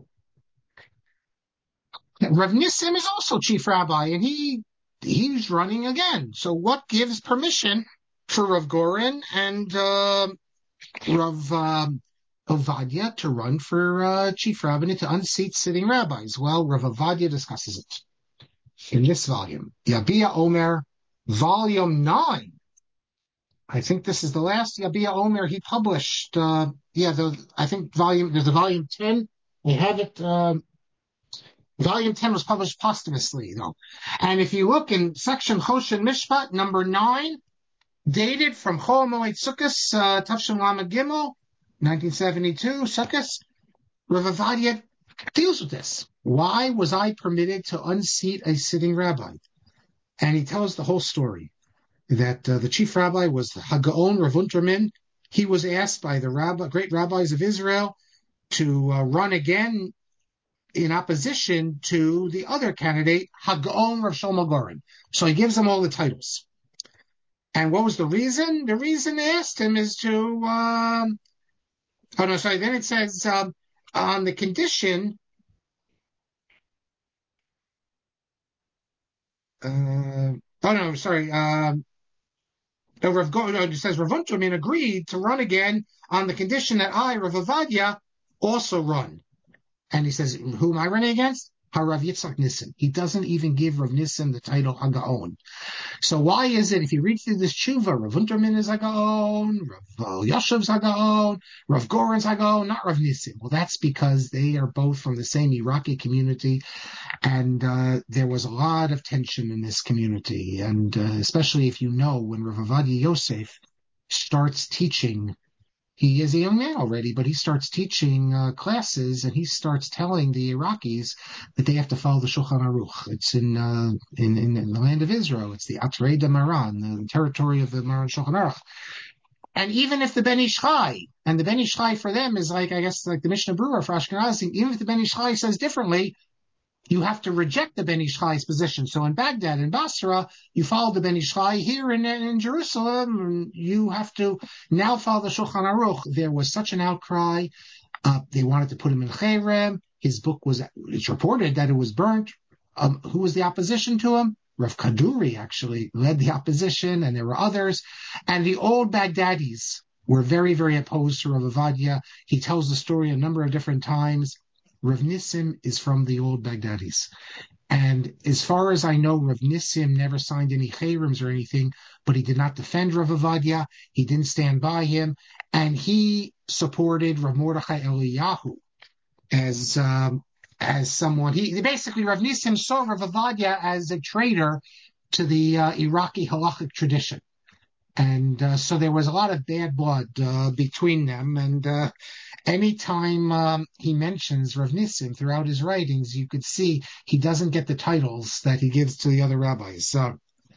Rav Nissim is also chief rabbi, and he he's running again. So what gives permission for Rav Goren and uh, Rav uh, Ovadia to run for uh, chief rabbinate, to unseat sitting rabbis? Well, Rav Ovadia discusses it in this volume, Yabia Omer, volume nine. I think this is the last Yabia Omer he published. Uh, yeah, the, I think volume there's a volume ten. We have it. Uh, volume ten was published posthumously, though. And if you look in section Choshen Mishpat, number nine, dated from Chol Moed Sukkos, uh, Tavshin Lamed Gimel, nineteen seventy-two, Sukkos, Rav Ovadia deals with this. Why was I permitted to unseat a sitting rabbi? And he tells the whole story. That uh, the chief rabbi was Hagaon Rav Unterman. He was asked by the rabbi, great rabbis of Israel to uh, run again in opposition to the other candidate, Hagaon Rav Shlomo Goren. So he gives them all the titles. And what was the reason? The reason they asked him is to, um, oh no, sorry, then it says um, on the condition, uh, oh no, sorry, um, No, Rav Go, no, it says Rav Unterman agreed to run again on the condition that I, Rav Ovadia, also run. And he says, who am I running against? Harav Yitzchak Nissim. He doesn't even give Rav Nissim the title Hagaon. So why is it, if you read through this tshuva, Rav Unterman is Hagaon, Rav Yashev's Hagaon, Rav Goren's Hagaon, not Rav Nissim? Well, that's because they are both from the same Iraqi community, and uh, there was a lot of tension in this community, and uh, especially if you know when Rav Ovadia Yosef starts teaching. He is a young man already, but he starts teaching uh, classes, and he starts telling the Iraqis that they have to follow the Shulchan Aruch. It's in uh, in, in the land of Israel. It's the Atrei de Maran, the territory of the Maran Shulchan Aruch. And even if the Ben Ish Chai, and the Ben Ish Chai for them is like, I guess, like the Mishnah Berurah for Ashkenazi, even if the Ben Ish Chai says differently, you have to reject the Ben Ish Chai's position. So in Baghdad and Basra, you follow the Ben Ish Chai. Here in, in Jerusalem, you have to now follow the Shulchan Aruch. There was such an outcry. Uh, they wanted to put him in Cherem. His book was, it's reported that it was burnt. Um, who was the opposition to him? Rav Kaduri actually led the opposition, and there were others. And the old Baghdadis were very, very opposed to Rav Ovadia. He tells the story a number of different times. Rav Nissim is from the old Baghdadis. And as far as I know, Rav Nissim never signed any cherems or anything, but he did not defend Rav Ovadia. He didn't stand by him. And he supported Rav Mordechai Eliyahu as um, as someone. He basically, Rav Nissim saw Rav Ovadia as a traitor to the uh, Iraqi halachic tradition. And uh, so there was a lot of bad blood uh, between them. And uh, anytime um, he mentions Rav Nissim throughout his writings, you could see he doesn't get the titles that he gives to the other rabbis. Uh,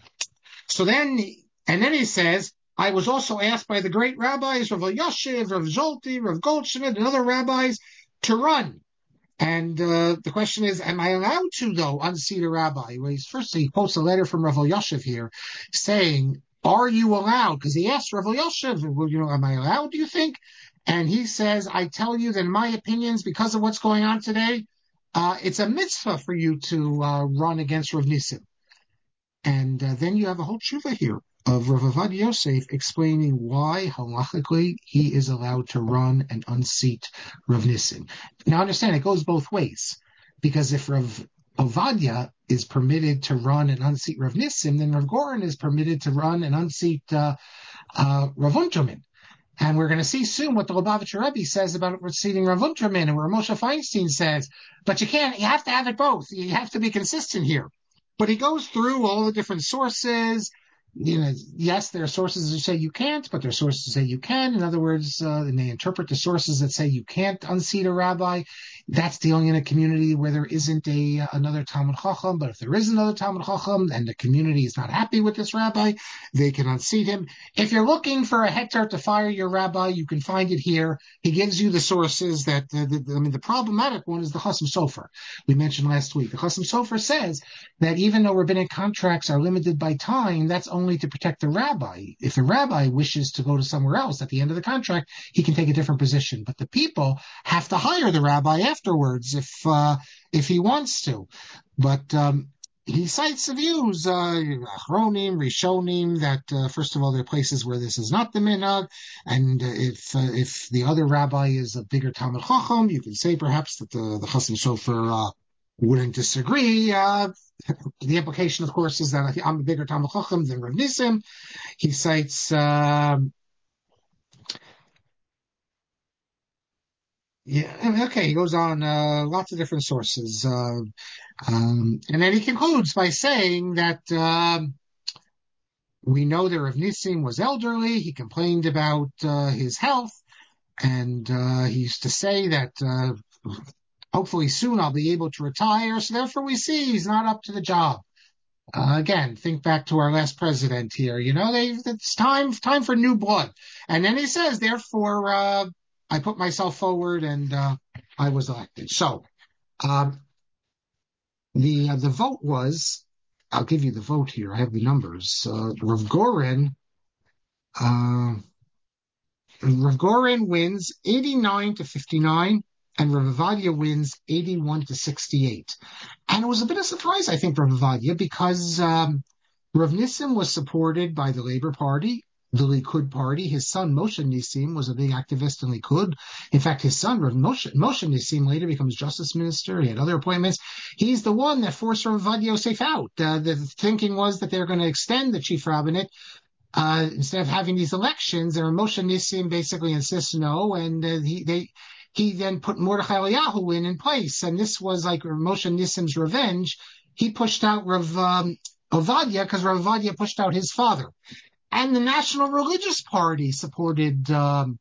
so then, and then he says, I was also asked by the great rabbis, Rav Elyashiv, Rav Zolti, Rav Goldschmidt, and other rabbis to run. And uh, the question is, am I allowed to, though, unseat a rabbi? Well, he's, first, he quotes a letter from Rav Elyashiv here saying, are you allowed? Because he asked Rav Elyashiv, well, you know, am I allowed, do you think? And he says, I tell you that in my opinions, because of what's going on today, uh, it's a mitzvah for you to uh, run against Rav Nissim. And uh, then you have a whole tshuva here of Rav Ovadia Yosef explaining why halachically he is allowed to run and unseat Rav Nissim. Now understand, it goes both ways. Because if Rav Ovadia is permitted to run and unseat Rav Nissim, then Rav Goren is permitted to run and unseat uh, uh, Rav Unterman. And we're going to see soon what the Lubavitcher Rebbe says about receiving Rav Unterman and where Moshe Feinstein says, but you can't, you have to have it both. You have to be consistent here. But he goes through all the different sources. You know, yes, there are sources that say you can't, but there are sources that say you can. In other words, uh, and they interpret the sources that say you can't unseat a rabbi. That's dealing in a community where there isn't a another Talmud Chacham. But if there is another Talmud Chacham and the community is not happy with this rabbi, they can unseat him. If you're looking for a hectare to fire your rabbi, you can find it here. He gives you the sources that, uh, the, I mean, the problematic one is the Chasam Sofer we mentioned last week. The Chasam Sofer says that even though rabbinic contracts are limited by time, that's only to protect the rabbi. If the rabbi wishes to go to somewhere else at the end of the contract, he can take a different position. But the people have to hire the rabbi afterwards if uh, if he wants to. But um, he cites the views, uh, Achronim, Rishonim, that uh, first of all, there are places where this is not the minhag, and uh, if uh, if the other rabbi is a bigger Talmud Chacham, you can say perhaps that the, the Chasam Sofer uh, wouldn't disagree. Uh, the implication, of course, is that I'm a bigger Talmud Chacham than Rav Nissim. He cites uh, yeah, okay, he goes on uh, lots of different sources. Uh, um, and then he concludes by saying that um, we know that Rav Nissim was elderly. He complained about uh, his health, and uh, he used to say that uh, hopefully soon I'll be able to retire. So therefore we see he's not up to the job. Uh, again, think back to our last president here. You know, they, it's time time for new blood. And then he says, therefore, uh, I put myself forward and uh, I was elected. So um, the uh, the vote was, I'll give you the vote here. I have the numbers. Uh, Rav Goren, uh, Rav Goren wins eighty-nine to fifty-nine, and Rav Avadia wins eighty-one to sixty-eight. And it was a bit of a surprise, I think, for Rav Avadia, because um, Rav Nissim was supported by the Labour Party, the Likud Party. His son, Moshe Nissim, was a big activist in Likud. In fact, his son, Rav Moshe, Moshe Nissim, later becomes justice minister. He had other appointments. He's the one that forced Rav Avadia Yosef out. Uh, the thinking was that they were going to extend the chief rabbinate uh, instead of having these elections. And Moshe Nissim basically insists no, and uh, he they. He then put Mordechai Eliyahu in in place, and this was like Moshe Nissim's revenge. He pushed out Rav um, Ovadia because Rav Ovadia pushed out his father. And the National Religious Party supported um,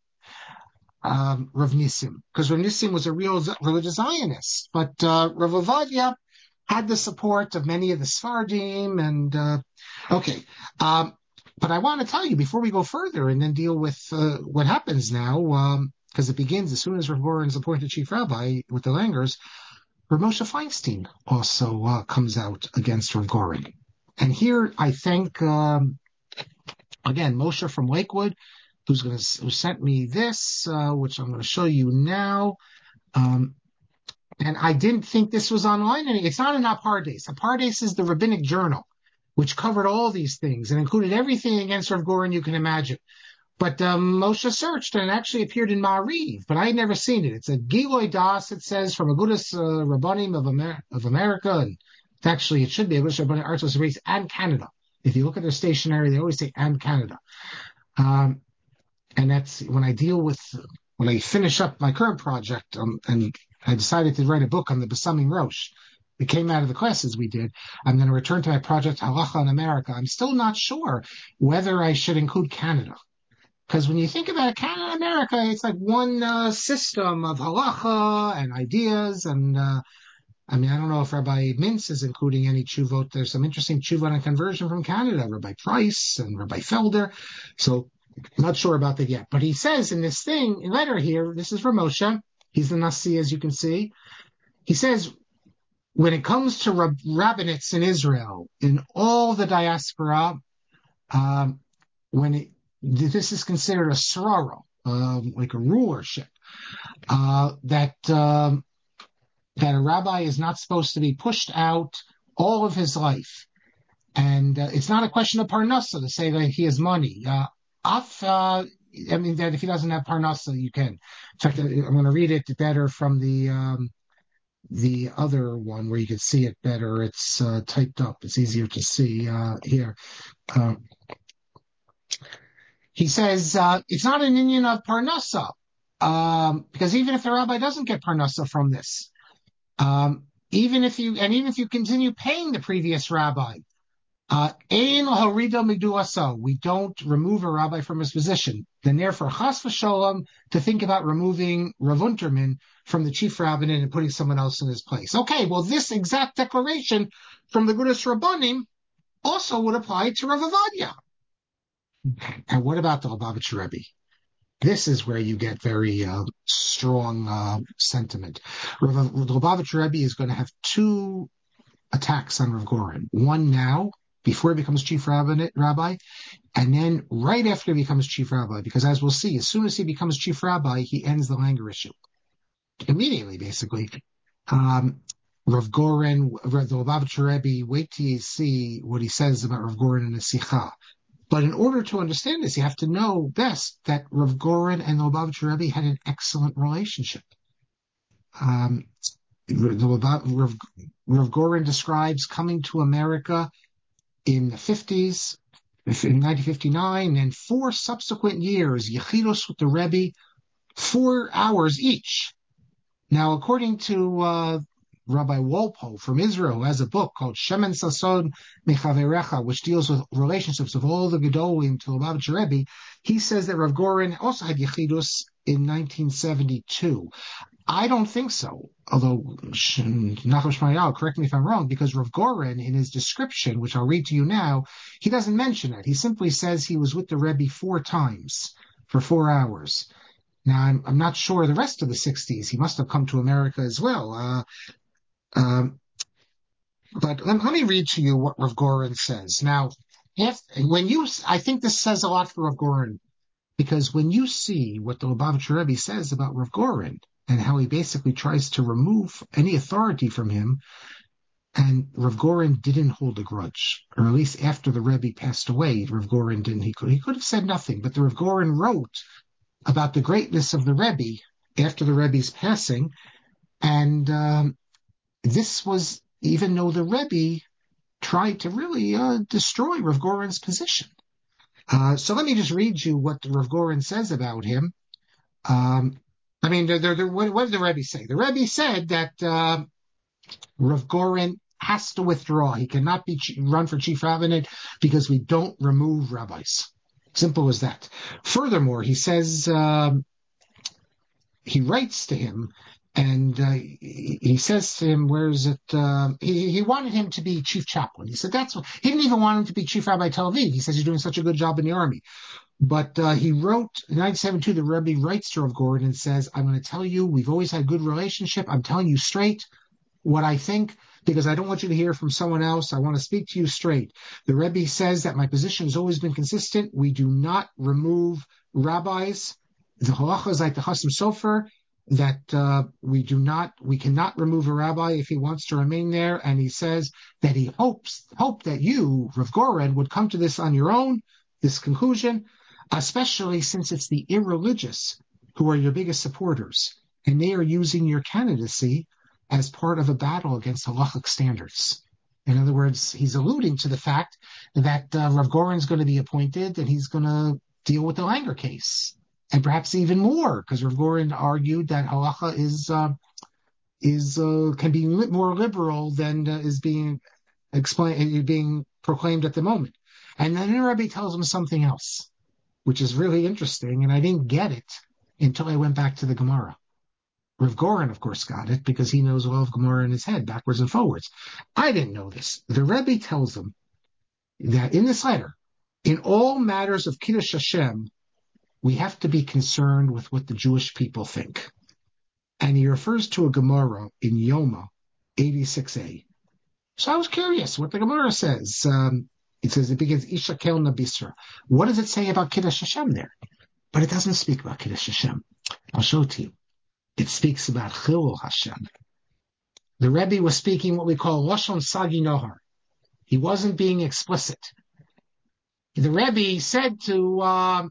um, Rav Nissim because Rav Nissim was a real religious Zionist. But uh, Rav Ovadia had the support of many of the Sfardim. And uh, okay, um, but I want to tell you before we go further and then deal with uh, what happens now, um, because it begins as soon as Rav Goren is appointed chief rabbi with the Langers. Rav Moshe Feinstein also uh, comes out against Rav Goren. And here I thank, um, again, Moshe from Lakewood, who's going to who sent me this, uh, which I'm going to show you now. Um, and I didn't think this was online. And it's not an Apardes. Apardes is the rabbinic journal, which covered all these things and included everything against Rav Goren you can imagine. But um, Moshe searched and it actually appeared in Ma'ariv, but I had never seen it. It's a Giloy Das, it says, from Agudas uh, Rabbanim of, Amer- of America. And it's actually, it should be Agudas Rabbanim Artos Race and Canada. If you look at their stationery, they always say and Canada. Um, and that's when I deal with, when I finish up my current project, um, and I decided to write a book on the Besamim Rosh. It came out of the classes we did. I'm going to return to my project Halacha in America. I'm still not sure whether I should include Canada. Because when you think about Canada and America, it's like one uh, system of halacha and ideas. And uh, I mean, I don't know if Rabbi Mintz is including any tshuvot. There's some interesting tshuvot on conversion from Canada, Rabbi Price and Rabbi Felder. So I'm not sure about that yet. But he says in this thing, letter here, this is from Moshe. He's the Nasi, as you can see. He says, when it comes to rab- rabbinates in Israel, in all the diaspora, um, when it this is considered a srara, um, like a rulership, uh, that um, that a rabbi is not supposed to be pushed out all of his life. And uh, it's not a question of parnasa to say that he has money. Uh, af, uh, I mean, that if he doesn't have parnasa, you can. In fact, I'm going to read it better from the um, the other one where you can see it better. It's uh, typed up. It's easier to see uh, here. Uh, He says uh, it's not an inyan of parnasa, um, because even if the rabbi doesn't get parnasa from this, um, even if you and even if you continue paying the previous rabbi, ein harida miduasa, we don't remove a rabbi from his position. Then therefore, chas v'sholom, to think about removing Rav Unterman from the chief rabbinate and putting someone else in his place. Okay, well, this exact declaration from the Gudas Rabbanim also would apply to Rav Avadia. And what about the Lubavitcher Rebbe? This is where you get very uh, strong uh, sentiment. Rav, the Lubavitcher Rebbe is going to have two attacks on Rav Goren. One now, before he becomes chief rabbinate, rabbi, and then right after he becomes chief rabbi, because as we'll see, as soon as he becomes chief rabbi, he ends the Langer issue. Immediately, basically. Um, Rav Goren, the Lubavitcher Rebbe, wait till you see what he says about Rav Goren in the Sikha. But in order to understand this, you have to know best that Rav Goren and the Lubavitcher Rebbe had an excellent relationship. Um, Rav, Rav Goren describes coming to America in the fifties, in nineteen fifty-nine, and four subsequent years, Yechidos with the Rebbe, four hours each. Now, according to uh, Rabbi Walpole from Israel, who has a book called Shemen Sasod Mechaverecha, which deals with relationships of all the Gedolim to Lubavitcher Rebbe, he says that Rav Goren also had Yechidus in nineteen seventy-two. I don't think so, although Nachum Shmayahu, correct me if I'm wrong, because Rav Goren, in his description, which I'll read to you now, he doesn't mention it. He simply says he was with the Rebbe four times for four hours. Now, I'm, I'm not sure the rest of the sixties. He must have come to America as well. Uh, um, but let, let me read to you what Rav Goren says. Now, if, when you, I think this says a lot for Rav Goren, because when you see what the Lubavitcher Rebbe says about Rav Goren, and how he basically tries to remove any authority from him, and Rav Goren didn't hold a grudge, or at least after the Rebbe passed away, Rav Goren didn't. He could he could have said nothing, but the Rav Goren wrote about the greatness of the Rebbe after the Rebbe's passing, and um, this was even though the Rebbe tried to really uh, destroy Rav Goren's position. Uh, so let me just read you what Rav Goren says about him. Um, I mean, they're, they're, they're, what, what did the Rebbe say? The Rebbe said that uh, Rav Goren has to withdraw. He cannot be run for chief rabbinate because we don't remove rabbis. Simple as that. Furthermore, he says, um, he writes to him, and uh, he, he says to him, where is it? Uh, he, he wanted him to be chief chaplain. He said that's what, he didn't even want him to be chief rabbi Tel Aviv. He says he's doing such a good job in the army. But uh, he wrote, in nineteen seventy-two, the Rebbe writes to Rav Goren and says, I'm going to tell you, we've always had a good relationship. I'm telling you straight what I think, because I don't want you to hear from someone else. I want to speak to you straight. The Rebbe says that my position has always been consistent. We do not remove rabbis. The halacha is like the Chasam Sofer, that uh, we do not, we cannot remove a rabbi if he wants to remain there. And he says that he hopes, hope that you, Rav Goren, would come to this on your own, this conclusion, especially since it's the irreligious who are your biggest supporters, and they are using your candidacy as part of a battle against halachic standards. In other words, he's alluding to the fact that uh, Rav Goren's going to be appointed and he's going to deal with the Langer case, and perhaps even more, because Rav Goren argued that halacha is uh, is uh, can be more liberal than uh, is being explained, being proclaimed at the moment. And then the Rebbe tells him something else, which is really interesting, and I didn't get it until I went back to the Gemara. Rav Goren, of course, got it because he knows all of Gemara in his head, backwards and forwards. I didn't know this. The Rebbe tells him that in this letter, in all matters of Kiddush Hashem, we have to be concerned with what the Jewish people think. And he refers to a Gemara in Yoma, eighty-six a. So I was curious what the Gemara says. Um, it says it begins, Isha Kel Nabisra. What does it say about Kiddush Hashem there? But it doesn't speak about Kiddush Hashem. I'll show it to you. It speaks about Chilul Hashem. The Rebbe was speaking what we call Lashon Sagi Nohar. He wasn't being explicit. The Rebbe said to uh,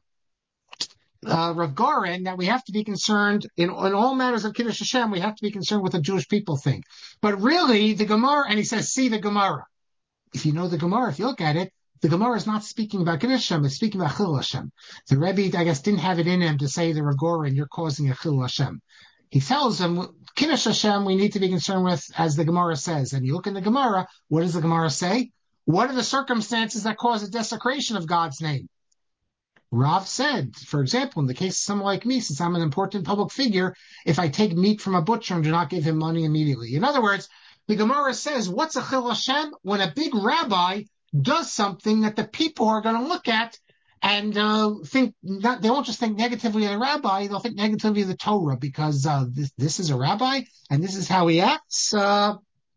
uh, Rav Goren that we have to be concerned, in, in all matters of Kiddush Hashem, we have to be concerned with what the Jewish people think. But really, the Gemara, and he says, see the Gemara. If you know the Gemara, if you look at it, the Gemara is not speaking about Kiddush Hashem, it's speaking about Chil Hashem. The Rebbe, I guess, didn't have it in him to say to Rav Goren, you're causing a Chil Hashem. He tells him, Kiddush Hashem we need to be concerned with, as the Gemara says. And you look in the Gemara, what does the Gemara say? What are the circumstances that cause a desecration of God's name? Rav said, for example, in the case of someone like me, since I'm an important public figure, if I take meat from a butcher and do not give him money immediately. In other words, the Gemara says, what's a Chil Hashem? When a big rabbi does something that the people are going to look at and uh, think, not, they won't just think negatively of the rabbi, they'll think negatively of the Torah, because uh, this, this is a rabbi and this is how he acts. Uh,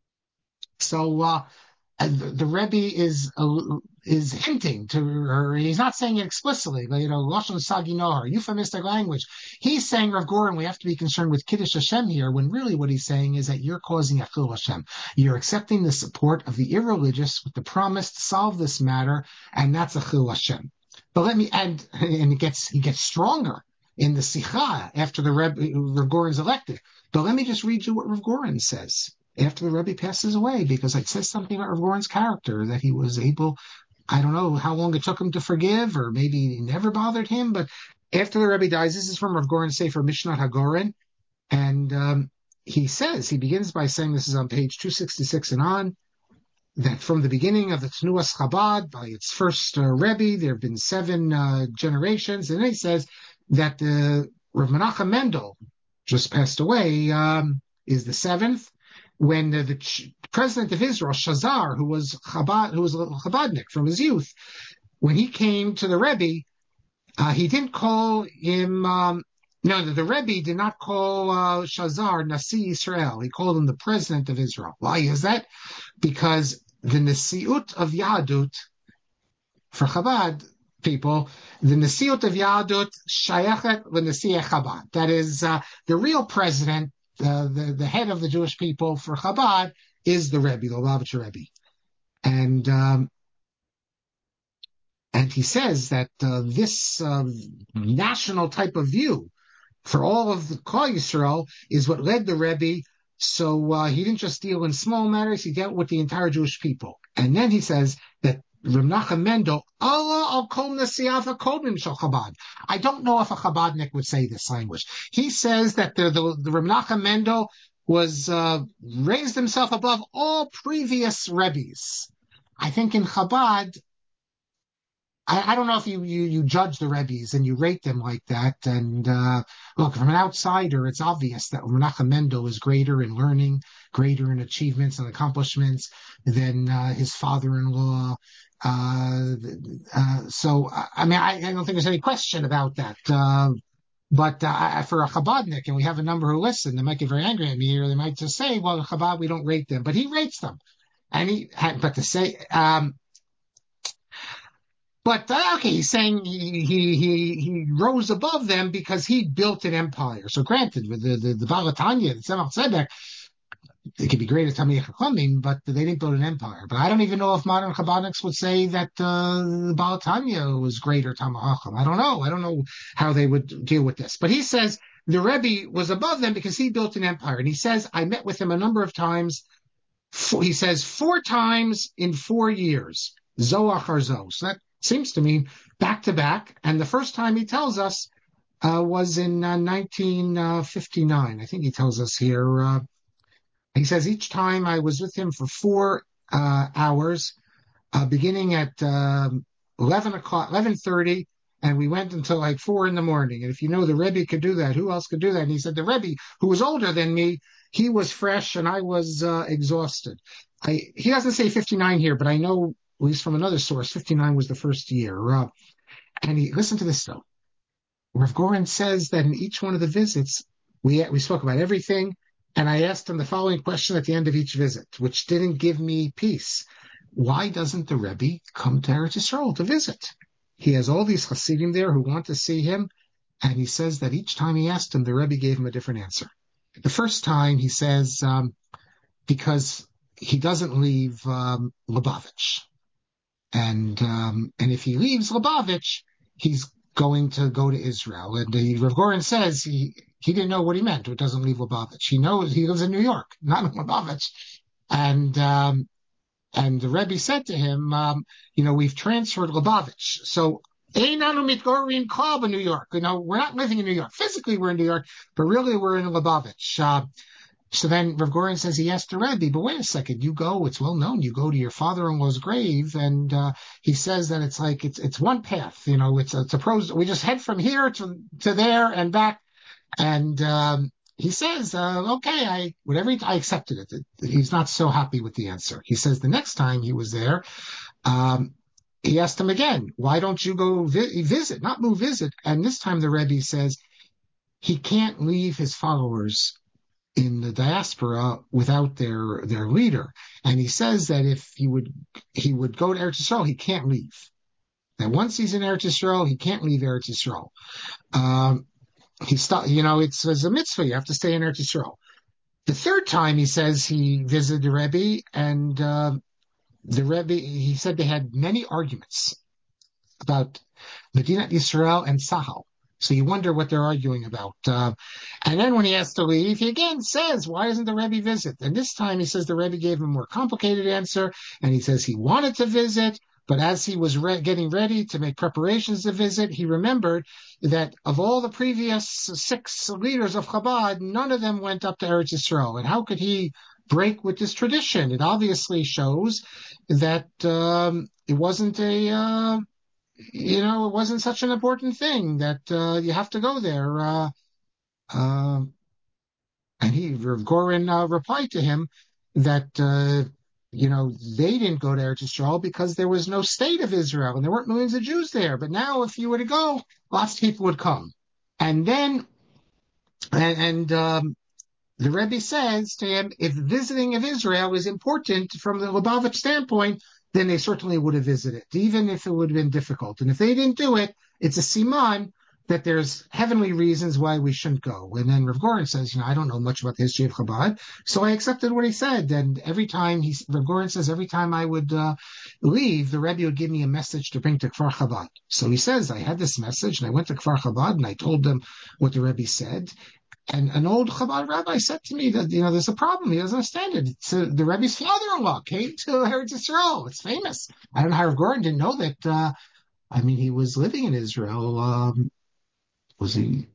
so uh, And the, the Rebbe is uh, is hinting to her. He's not saying it explicitly, but you know, lashon sagi nohar, euphemistic language. He's saying, Rav Goren, we have to be concerned with Kiddush Hashem here, when really what he's saying is that you're causing a Chil Hashem. You're accepting the support of the irreligious with the promise to solve this matter, and that's a Chil Hashem. But let me and and it gets he gets stronger in the Sikha after the Rebbe, Rav Goren's elected. But let me just read you what Rav Goren says after the Rebbe passes away, because it says something about Rav Goren's character, that he was able, I don't know how long it took him to forgive, or maybe it never bothered him, but after the Rebbe dies, this is from Rav Goren's Sefer Mishnat HaGoren, and um, he says, he begins by saying, this is on page two sixty-six and on, that from the beginning of the Tenuas Chabad, by its first uh, Rebbe, there have been seven uh, generations, and then he says that the Rav Menachem Mendel, just passed away, um, is the seventh. When the, the ch- president of Israel, Shazar, who was Chabad, who was a little Chabadnik from his youth, when he came to the Rebbe, uh, he didn't call him. Um, no, the, the Rebbe did not call uh, Shazar Nasi Israel. He called him the president of Israel. Why is that? Because the Nasiut of Yahadut for Chabad people, the Nasiut of Yahadut Shayachet l'Nasi'eh Chabad. That is uh, the real president. Uh, the, the head of the Jewish people for Chabad is the Rebbe, the Lubavitcher Rebbe. And um, and he says that uh, this uh, national type of view for all of the Klal Yisrael is what led the Rebbe. So uh, he didn't just deal in small matters, he dealt with the entire Jewish people. And then he says that Rav Menachem Mendel, Allah al kol nasi'av hakodim shel Chabad. I don't know if a Chabadnik would say this language. He says that the, the, the Rav Menachem Mendel was uh, raised himself above all previous Rebbes. I think in Chabad, I, I don't know if you, you, you judge the Rebbes and you rate them like that. And uh, look, from an outsider, it's obvious that Menachem Mendel is greater in learning, greater in achievements and accomplishments than uh, his father-in-law. Uh, uh, so, I mean, I, I don't think there's any question about that. Uh, but uh, for a Chabadnik, and we have a number who listen, they might get very angry at me, or they might just say, well, Chabad, we don't rate them. But he rates them. And he, but to say, um, But uh, okay, he's saying he, he he he rose above them because he built an empire. So granted, with the the, the Baal HaTanya, the Tzemach Tzedek, they could be great at Talmidei Chachamim, but they didn't build an empire. But I don't even know if modern Chabadniks would say that uh, the Baal HaTanya was greater Talmidei Chacham. I don't know. I don't know how they would deal with this. But he says the Rebbe was above them because he built an empire. And he says, I met with him a number of times. Four, he says four times in four years. Zoh achar zoh. So that seems to mean back to back. And the first time he tells us uh, was in uh, nineteen fifty-nine. I think he tells us here. Uh, he says each time I was with him for four uh, hours, uh, beginning at um, eleven o'clock, eleven thirty, and we went until like four in the morning. And if you know the Rebbe could do that, who else could do that? And he said the Rebbe, who was older than me, he was fresh and I was uh, exhausted. I, he doesn't say fifty-nine here, but I know, at least from another source, fifty-nine was the first year. Uh, and he, listen to this though. Rav Goren says that in each one of the visits, we we spoke about everything, and I asked him the following question at the end of each visit, which didn't give me peace. Why doesn't the Rebbe come to Eretz Yisrael to visit? He has all these Hasidim there who want to see him, and he says that each time he asked him, the Rebbe gave him a different answer. The first time he says, um, because he doesn't leave um, Lubavitch. And um, and if he leaves Lubavitch, he's going to go to Israel. And the, Rav Goren says he, he didn't know what he meant. It doesn't leave Lubavitch. He knows he lives in New York, not in Lubavitch. And um, and the Rebbe said to him, um, you know, we've transferred Lubavitch. So, Einanu Mitgorin Club in New York. You know, we're not living in New York. Physically, we're in New York, but really we're in Lubavitch. Uh, so then Rav Goren says he asked the Rebbe, but wait a second, you go, it's well known, you go to your father-in-law's grave, and uh, he says that it's like, it's it's one path, you know, it's, it's a pros, we just head from here to, to there and back. And um, he says, uh, okay, I whatever he, I accepted it. He's not so happy with the answer. He says the next time he was there, um, he asked him again, why don't you go vi- visit, not move, visit? And this time the Rebbe says he can't leave his followers in the diaspora without their their leader. And he says that if he would he would go to Eretz Yisrael, he can't leave. That once he's in Eretz Yisrael, he can't leave Eretz Yisrael. Um, he st- you know, it's, it's a mitzvah. You have to stay in Eretz Yisrael. The third time he says he visited the Rebbe, and uh, the Rebbe, he said they had many arguments about Medinat Yisrael and Sahel. So you wonder what they're arguing about. Uh, and then when he has to leave, he again says, why doesn't the Rebbe visit? And this time he says the Rebbe gave him a more complicated answer, and he says he wanted to visit, but as he was re- getting ready to make preparations to visit, he remembered that of all the previous six leaders of Chabad, none of them went up to Eretz Yisrael. And how could he break with this tradition? It obviously shows that um, it wasn't a... Uh, you know, it wasn't such an important thing that uh, you have to go there. Uh, uh, and he, Rav Goren, uh, replied to him that, uh, you know, they didn't go to Eretz Yisrael because there was no state of Israel and there weren't millions of Jews there. But now if you were to go, lots of people would come. And then, and, and um, the Rebbe says to him, if visiting of Israel is important from the Lubavitch standpoint, then they certainly would have visited, even if it would have been difficult. And if they didn't do it, it's a siman that there's heavenly reasons why we shouldn't go. And then Rav Goren says, you know, I don't know much about the history of Chabad, so I accepted what he said. And every time he, Rav Goren says, every time I would uh, leave, the Rebbe would give me a message to bring to Kfar Chabad. So he says, I had this message, and I went to Kfar Chabad, and I told them what the Rebbe said. And an old Chabad rabbi said to me that, you know, there's a problem. He doesn't understand it. It's, uh, the Rebbe's father-in-law came to Eretz Yisrael. It's famous. I don't know how Rav Goren didn't know that. Uh, I mean, he was living in Israel. Um, was he,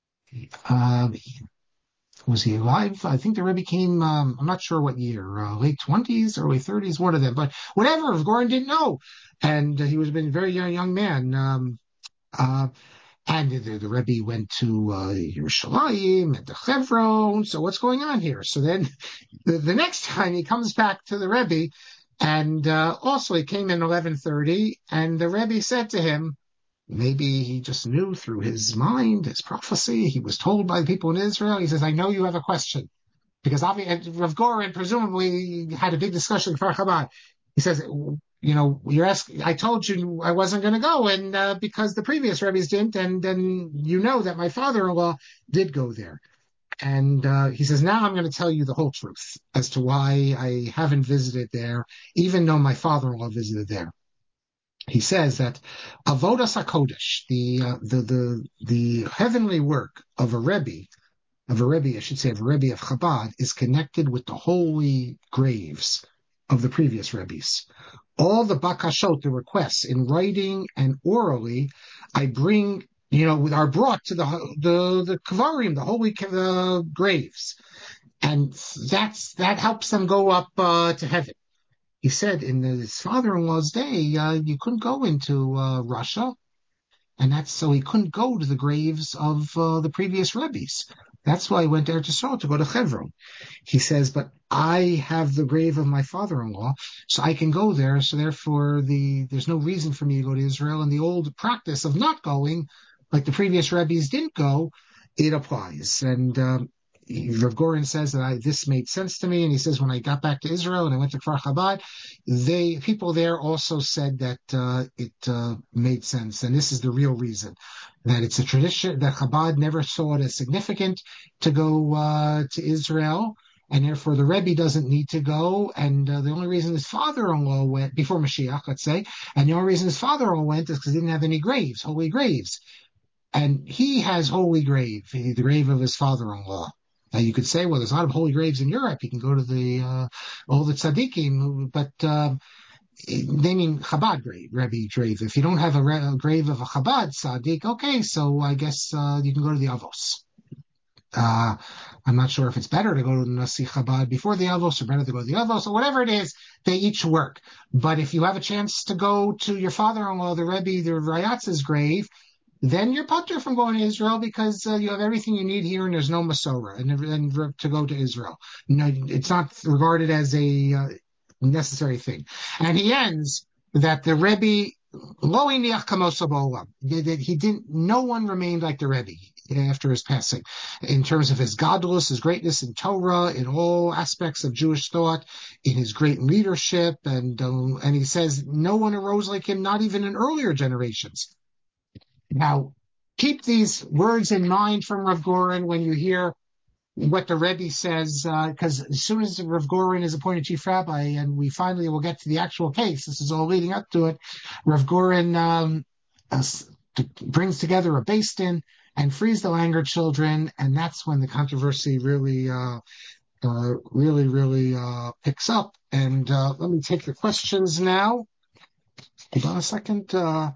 uh, was he alive? I think the Rebbe came, um, I'm not sure what year, uh, late twenties, early thirties, one of them. But whatever, Rav Goren didn't know. And uh, he was a very young, young man. Um, uh, And the, the Rebbe went to uh, Yerushalayim and to Hebron. So what's going on here? So then the, the next time he comes back to the Rebbe, and uh, also he came in eleven thirty, and the Rebbe said to him, maybe he just knew through his mind, his prophecy, he was told by the people in Israel. He says, I know you have a question. Because Rav Goren presumably had a big discussion for Chabad. He says, you know, you're asking, I told you I wasn't going to go, and uh, because the previous rabbis didn't, and then you know that my father-in-law did go there. And uh, he says, now I'm going to tell you the whole truth as to why I haven't visited there, even though my father-in-law visited there. He says that Avodas HaKodesh, the, uh, the, the, the heavenly work of a Rebbe, of a Rebbe, I should say, of a Rebbe of Chabad, is connected with the holy graves of the previous Rebbes. All the bakashot, the requests in writing and orally, I bring, you know, are brought to the the the kvarim, the holy uh, graves, and that's that helps them go up uh, to heaven. He said in his father-in-law's day, uh, you couldn't go into uh, Russia, and that's so he couldn't go to the graves of uh, the previous Rebbes. That's why he went there to Israel, to go to Hebron. He says, but I have the grave of my father-in-law, so I can go there. So therefore, the there's no reason for me to go to Israel. And the old practice of not going, like the previous Rebbes didn't go, it applies. And um, Rav Goren says that I, this made sense to me. And he says, when I got back to Israel and I went to Kfar Chabad, they people there also said that uh, it uh, made sense. And this is the real reason, that it's a tradition that Chabad never saw it as significant to go uh, to Israel, and therefore the Rebbe doesn't need to go. And uh, the only reason his father-in-law went, before Mashiach, let's say, and the only reason his father-in-law went is because he didn't have any graves, holy graves. And he has holy grave, the grave of his father-in-law. Now you could say, well, there's a lot of holy graves in Europe. You can go to the uh, all the tzaddikim, but um, they mean Chabad grave, Rebbe grave. If you don't have a, a grave of a Chabad tzaddik, okay, so I guess uh, you can go to the Avos. Uh, I'm not sure if it's better to go to the Nasi Chabad before the Avos or better to go to the Avos or whatever it is. They each work. But if you have a chance to go to your father-in-law, the Rebbe, the Rayatz's grave, then you're putter from going to Israel because uh, you have everything you need here and there's no Masorah and, and to go to Israel. No, it's not regarded as a uh, necessary thing. And he ends that the Rebbe, lo iniach kamoso ba'olam, that he didn't, no one remained like the Rebbe after his passing in terms of his godless, his greatness in Torah, in all aspects of Jewish thought, in his great leadership. And, um, and he says no one arose like him, not even in earlier generations. Now, keep these words in mind from Rav Goren when you hear what the Rebbe says, because uh, as soon as Rav Goren is appointed chief rabbi, and we finally will get to the actual case, this is all leading up to it, Rav Goren um, uh, brings together a beis din and frees the Langer children, and that's when the controversy really, uh, uh, really, really uh, picks up. And uh, let me take your questions now. Hold on a second. Uh,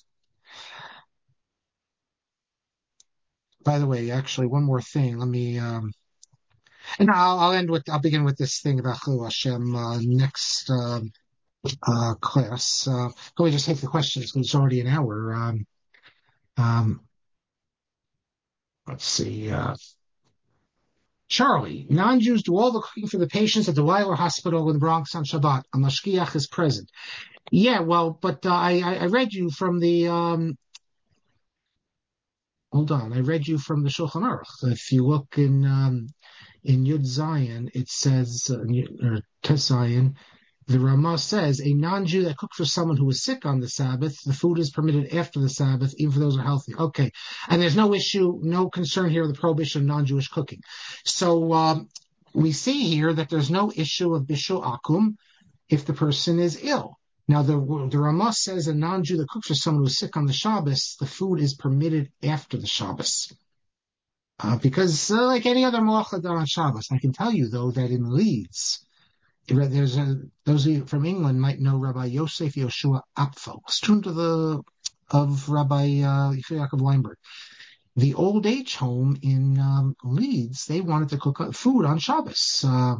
By the way, actually, one more thing. Let me, um, and I'll, I'll end with, I'll begin with this thing about Chilul Hashem uh, next uh, uh, class. Uh, can we just take the questions because it's already an hour? Um, um, let's see. Uh, Charlie, non-Jews do all the cooking for the patients at the Weiler Hospital in the Bronx on Shabbat. A mashgiach is present. Yeah, well, but uh, I, I read you from the. Um, hold on, I read you from the Shulchan Aruch. If you look in. Um, In Yud Zion, it says, uh, or Tes Zion, the Ramah says, a non-Jew that cooks for someone who is sick on the Sabbath, the food is permitted after the Sabbath, even for those who are healthy. Okay. And there's no issue, no concern here with the prohibition of non-Jewish cooking. So um, we see here that there's no issue of Bishul Akum if the person is ill. Now, the, the Ramah says a non-Jew that cooks for someone who is sick on the Shabbos, the food is permitted after the Shabbos. Uh, because uh, like any other malacha done on Shabbos, I can tell you though that in Leeds, there's a, those of you from England might know Rabbi Yosef Yoshua Apfel, student of the of Rabbi uh, Yaakov Weinberg. The old age home in um, Leeds, they wanted to cook food on Shabbos, uh,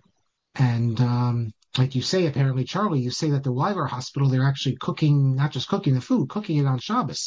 and um, like you say, apparently, Charlie, you say that the Weiler Hospital, they're actually cooking, not just cooking the food, cooking it on Shabbos.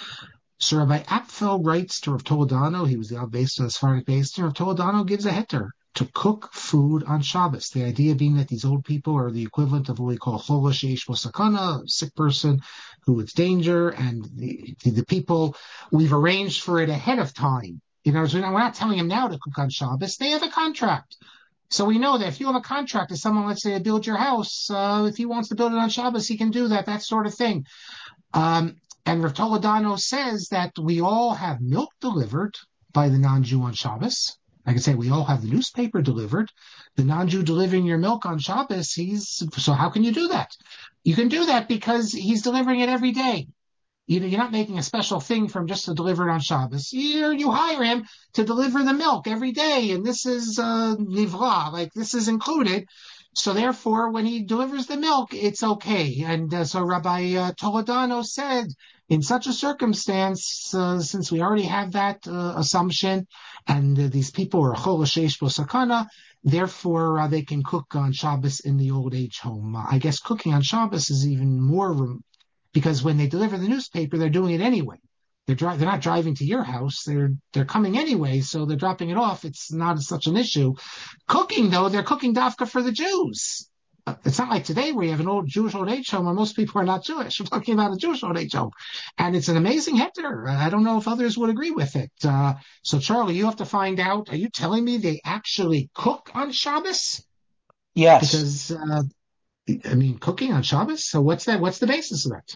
So Rabbi Apfel writes to Rav Toledano, he was the based on the Sephardic base, and Rav Toledano gives a heter to cook food on Shabbos. The idea being that these old people are the equivalent of what we call chola sheish bo sakana, a sick person who is danger, and the, the people, we've arranged for it ahead of time. You know, so we're not telling them now to cook on Shabbos. They have a contract. So we know that if you have a contract with someone, let's say, to build your house, uh, if he wants to build it on Shabbos, he can do that, that sort of thing. Um, And Rav Toledano says that we all have milk delivered by the non-Jew on Shabbos. I can say we all have the newspaper delivered. The non-Jew delivering your milk on Shabbos, he's, so how can you do that? You can do that because he's delivering it every day. You know, you're not making a special thing for him just to deliver it on Shabbos. You, you hire him to deliver the milk every day, and this is uh, nivra, like this is included. So therefore, when he delivers the milk, it's okay. And uh, so Rabbi uh, Toledano said, in such a circumstance, uh, since we already have that uh, assumption, and uh, these people are chola sheish bo sakana, therefore uh, they can cook on Shabbos in the old age home. Uh, I guess cooking on Shabbos is even more, rem- because when they deliver the newspaper, they're doing it anyway. They're dri- they're not driving to your house. They're they're coming anyway, so they're dropping it off. It's not such an issue. Cooking, though, they're cooking dafka for the Jews. It's not like today where you have an old Jewish old age home and most people are not Jewish. We're talking about a Jewish old age home. And it's an amazing heter. I don't know if others would agree with it. Uh, so, Charlie, you have to find out. Are you telling me they actually cook on Shabbos? Yes. Because, uh, I mean, cooking on Shabbos? So what's that? What's the basis of that?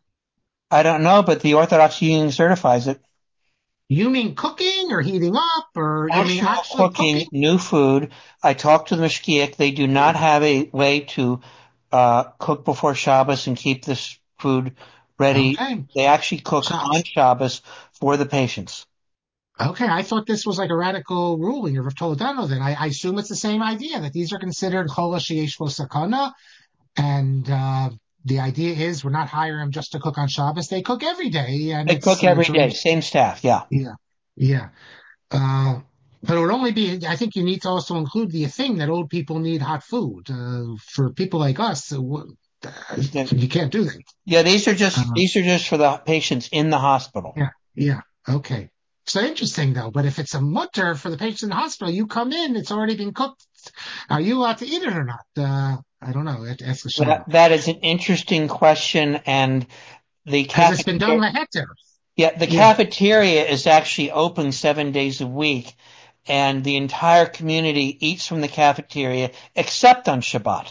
I don't know, but the Orthodox Union certifies it. You mean cooking or heating up, or you mean Actual actually cooking, cooking? new food. I talked to the Mashgiach. They do not have a way to uh, cook before Shabbos and keep this food ready. Okay. They actually cook So, on Shabbos for the patients. Okay, I thought this was like a radical ruling of Rav Toledano. Then I, I assume it's the same idea that these are considered chol sheyesh bo sakana, and uh, the idea is we're not hiring them just to cook on Shabbos; they cook every day, and They it's cook uh, every it's day, already same staff, yeah. yeah, yeah. Uh, but it would only be. I think you need to also include the thing that old people need hot food. Uh, for people like us, uh, Yeah, you can't do that. yeah, these are just Uh, these are just for the patients in the hospital. yeah, yeah, okay. So interesting though. But if it's a mutter for the patient in the hospital, you come in, it's already been cooked. Are you allowed to eat it or not? Uh, I don't know. Ask the That, shayla. that is an interesting question, and the Has this been done cafeteria, leheter? yeah, the Yeah. cafeteria is actually open seven days a week, and the entire community eats from the cafeteria except on Shabbat.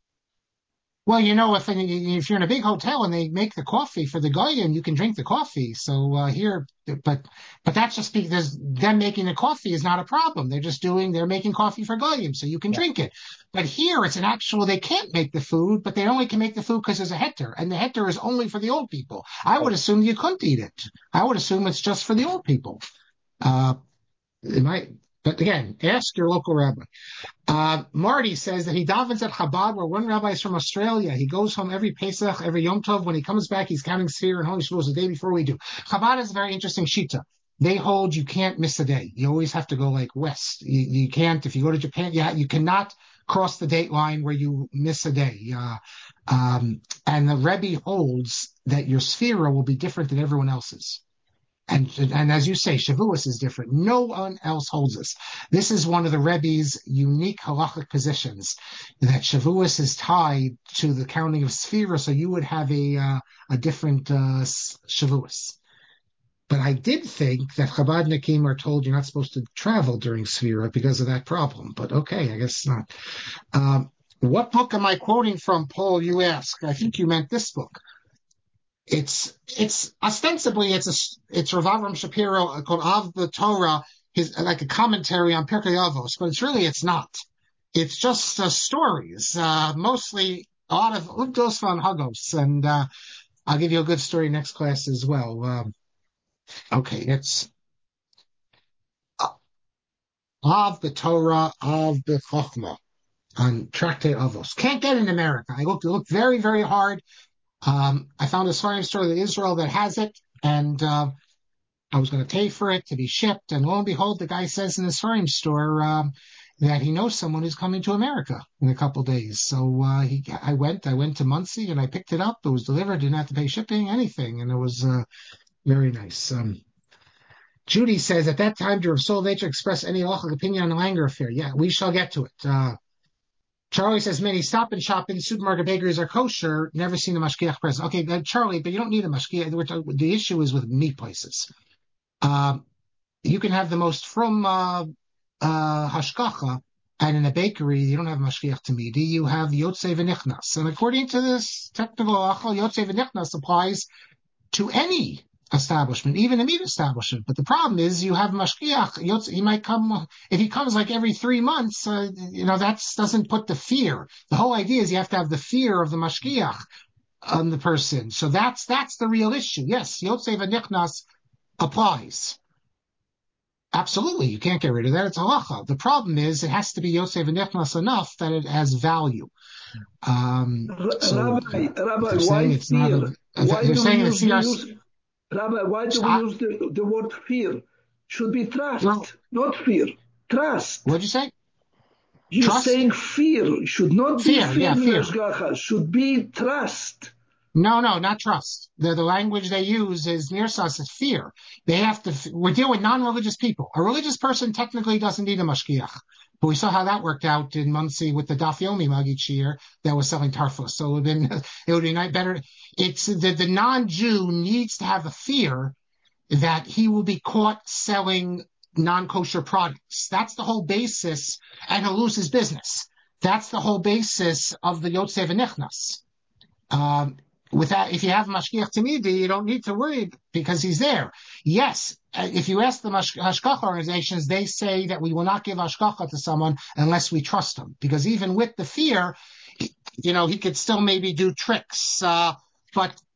Well, you know, if if you're in a big hotel and they make the coffee for the goyim, you can drink the coffee. So uh, here, but but that's just because them making the coffee is not a problem. They're just doing they're making coffee for goyim, so you can Yeah. drink it. But here, it's an actual. They can't make the food, but they only can make the food because there's a heter, and the heter is only for the old people. I would assume you couldn't eat it. I would assume it's just for the old people. Uh, it might, but again, ask your local rabbi. Uh, Marty says that he davens at Chabad, where one rabbi is from Australia. He goes home every Pesach, every Yom Tov. When he comes back, he's counting Sfir and Holy Shavuos the day before we do. Chabad is a very interesting shita. They hold you can't miss a day. You always have to go like west. You, you can't, if you go to Japan, you, you cannot cross the date line where you miss a day. Uh, um, and the Rebbe holds that your Sphira will be different than everyone else's. And, and as you say, Shavuos is different. No one else holds this. This is one of the Rebbe's unique halachic positions, that Shavuos is tied to the counting of Sphira, so you would have a uh, a different uh, Shavuos. But I did think that Chabadnikim are told you're not supposed to travel during Sphira because of that problem. But okay, I guess not. Um, what book am I quoting from, Paul? You ask. I think you meant this book. It's it's ostensibly it's a it's Rav Avram Shapiro called Av the Torah, his like a commentary on Pirkei Avos, but it's really it's not. It's just uh, stories, uh, mostly a lot of Ugdos van Hagos, and uh, I'll give you a good story next class as well. Um, okay, it's Av the Torah, Av the Chochmah on Tractate Avos. Can't get it in America. I looked, it looked very, very hard. Um, I found a Sfarim store in Israel that has it, and uh, I was going to pay for it to be shipped, and lo and behold, the guy says in his Sfarim store um, that he knows someone who's coming to America in a couple of days. So uh, he, I went, I went to Muncie and I picked it up. It was delivered, didn't have to pay shipping, anything, and it was uh, very nice. Um, Judy says at that time, did Rav Sol Nature express any halachic opinion on the Langer affair? Yeah, we shall get to it. Uh, Charlie says many stop and shop in supermarket bakeries are kosher. Never seen a mashgiach present. Okay, uh, Charlie, but you don't need a mashgiach. The issue is with meat places. Um, you can have the most from uh, uh, hashgacha, and in a bakery you don't have mashgiach tamidi. You have yotze v'nichnas, and according to this technical halacha, yotze v'nichnas applies to any establishment, even a meat establishment. But the problem is you have mashgiach. Yotze, he might come if he comes like every three months. Uh, you know that doesn't put the fear. The whole idea is you have to have the fear of the mashgiach on the person. So that's that's the real issue. Yes, yotze v'nichnas applies. Absolutely, you can't get rid of that. It's halacha. The problem is it has to be Yosef and Nechnas enough that it has value. Um, so Rabbi, Rabbi, they're why saying it's not fear? a. Why They're do we saying use it's the C R C. use? Rabbi, why do we I, use the, the word fear? Should be well, trust, not fear. Trust. what'd you say? You're Trust? saying fear. Should not be Fear. fear Yeah, in fear. Hashgacha. Should be trust. No, no, not trust. The, the language they use is nirsas, is fear. They have to. We're dealing with non-religious people. A religious person technically doesn't need a mashgiach. But we saw how that worked out in Muncie with the Daf Yomi mug each year that was selling tarfus. So it would have been, it would be better. It's the, the non-Jew needs to have a fear that he will be caught selling non-kosher products. That's the whole basis, and he'll lose his business. That's the whole basis of the Yotze V'Nichnas. Um, without, if you have Mashgiach Tamidi, you don't need to worry because he's there. Yes, if you ask the Hashgacha organizations, they say that we will not give Hashgacha to someone unless we trust him. Because even with the fear, you know, he could still maybe do tricks. Uh, but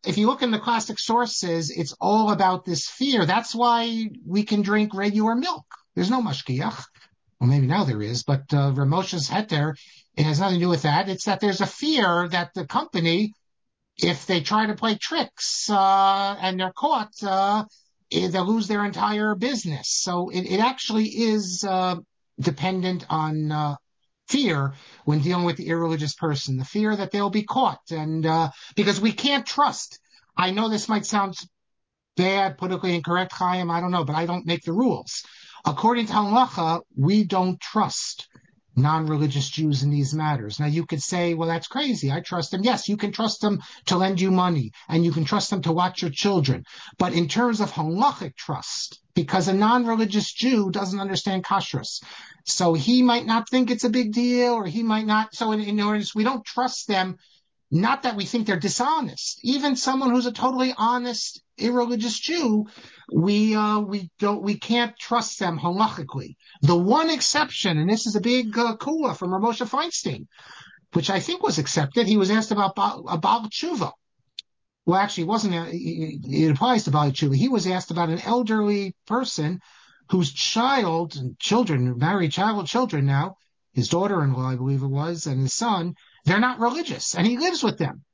if you look in the classic sources, it's all about this fear. That's why we can drink regular milk. There's no mashgiach. Well, maybe now there is, but uh, Ramosha's heter, it has nothing to do with that. It's that there's a fear that the company, if they try to play tricks uh, and they're caught, uh, they'll lose their entire business. So it, it actually is uh, dependent on uh, fear when dealing with the irreligious person, the fear that they'll be caught. And uh, because we can't trust. I know this might sound bad, politically incorrect, Chaim, I don't know, but I don't make the rules. According to halacha, we don't trust non-religious Jews in these matters. Now you could say, well, that's crazy. I trust them. Yes, you can trust them to lend you money and you can trust them to watch your children. But in terms of halachic trust, because a non-religious Jew doesn't understand kashrus, so he might not think it's a big deal, or he might not. So in, in other words, we don't trust them. Not that we think they're dishonest. Even someone who's a totally honest, irreligious Jew, we uh, we don't we can't trust them halachically. The one exception, and this is a big uh, kula from Rav Moshe Feinstein, which I think was accepted. He was asked about ba- about tshuva. Well, actually, it wasn't. A, it applies to Baal Tshuva. He was asked about an elderly person whose child and children, married child children now, his daughter-in-law, I believe it was, and his son. They're not religious, and he lives with them.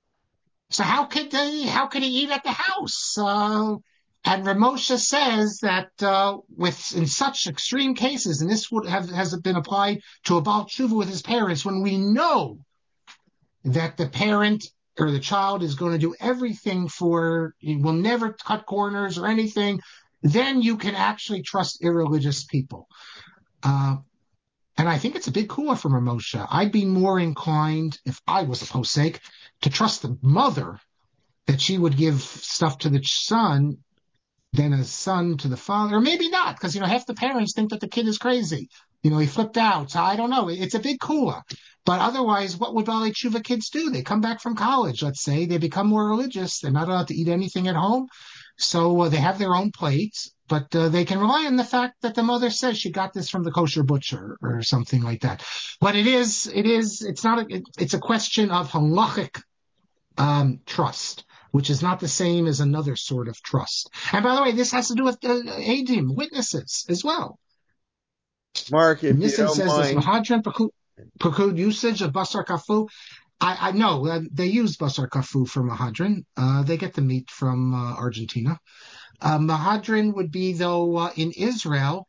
So how could they? How could he eat at the house? Uh, and Rav Moshe says that uh, with in such extreme cases, and this would have has been applied to a Baal Tshuva with his parents, when we know that the parent or the child is going to do everything for, he will never cut corners or anything, then you can actually trust irreligious people. Uh, And I think it's a big kula from Rav Moshe. I'd be more inclined, if I was a posek, to trust the mother that she would give stuff to the son than a son to the father. Or maybe not, because, you know, half the parents think that the kid is crazy. You know, he flipped out. So I don't know. It's a big kula. But otherwise, what would Baalei Tshuva kids do? They come back from college, let's say. They become more religious. They're not allowed to eat anything at home. So uh, they have their own plates. But uh, they can rely on the fact that the mother says she got this from the kosher butcher or something like that. But it is, it is, it's not, a, it, it's a question of halachic um, trust, which is not the same as another sort of trust. And by the way, this has to do with uh, adim, witnesses as well. Mark, if Nissim you don't says mind. this mahadran preclude usage of basar kafu. I, I know uh, they use basar kafu for mahadran. Uh, they get the meat from uh, Argentina. Uh, mahadran would be, though, uh, in Israel,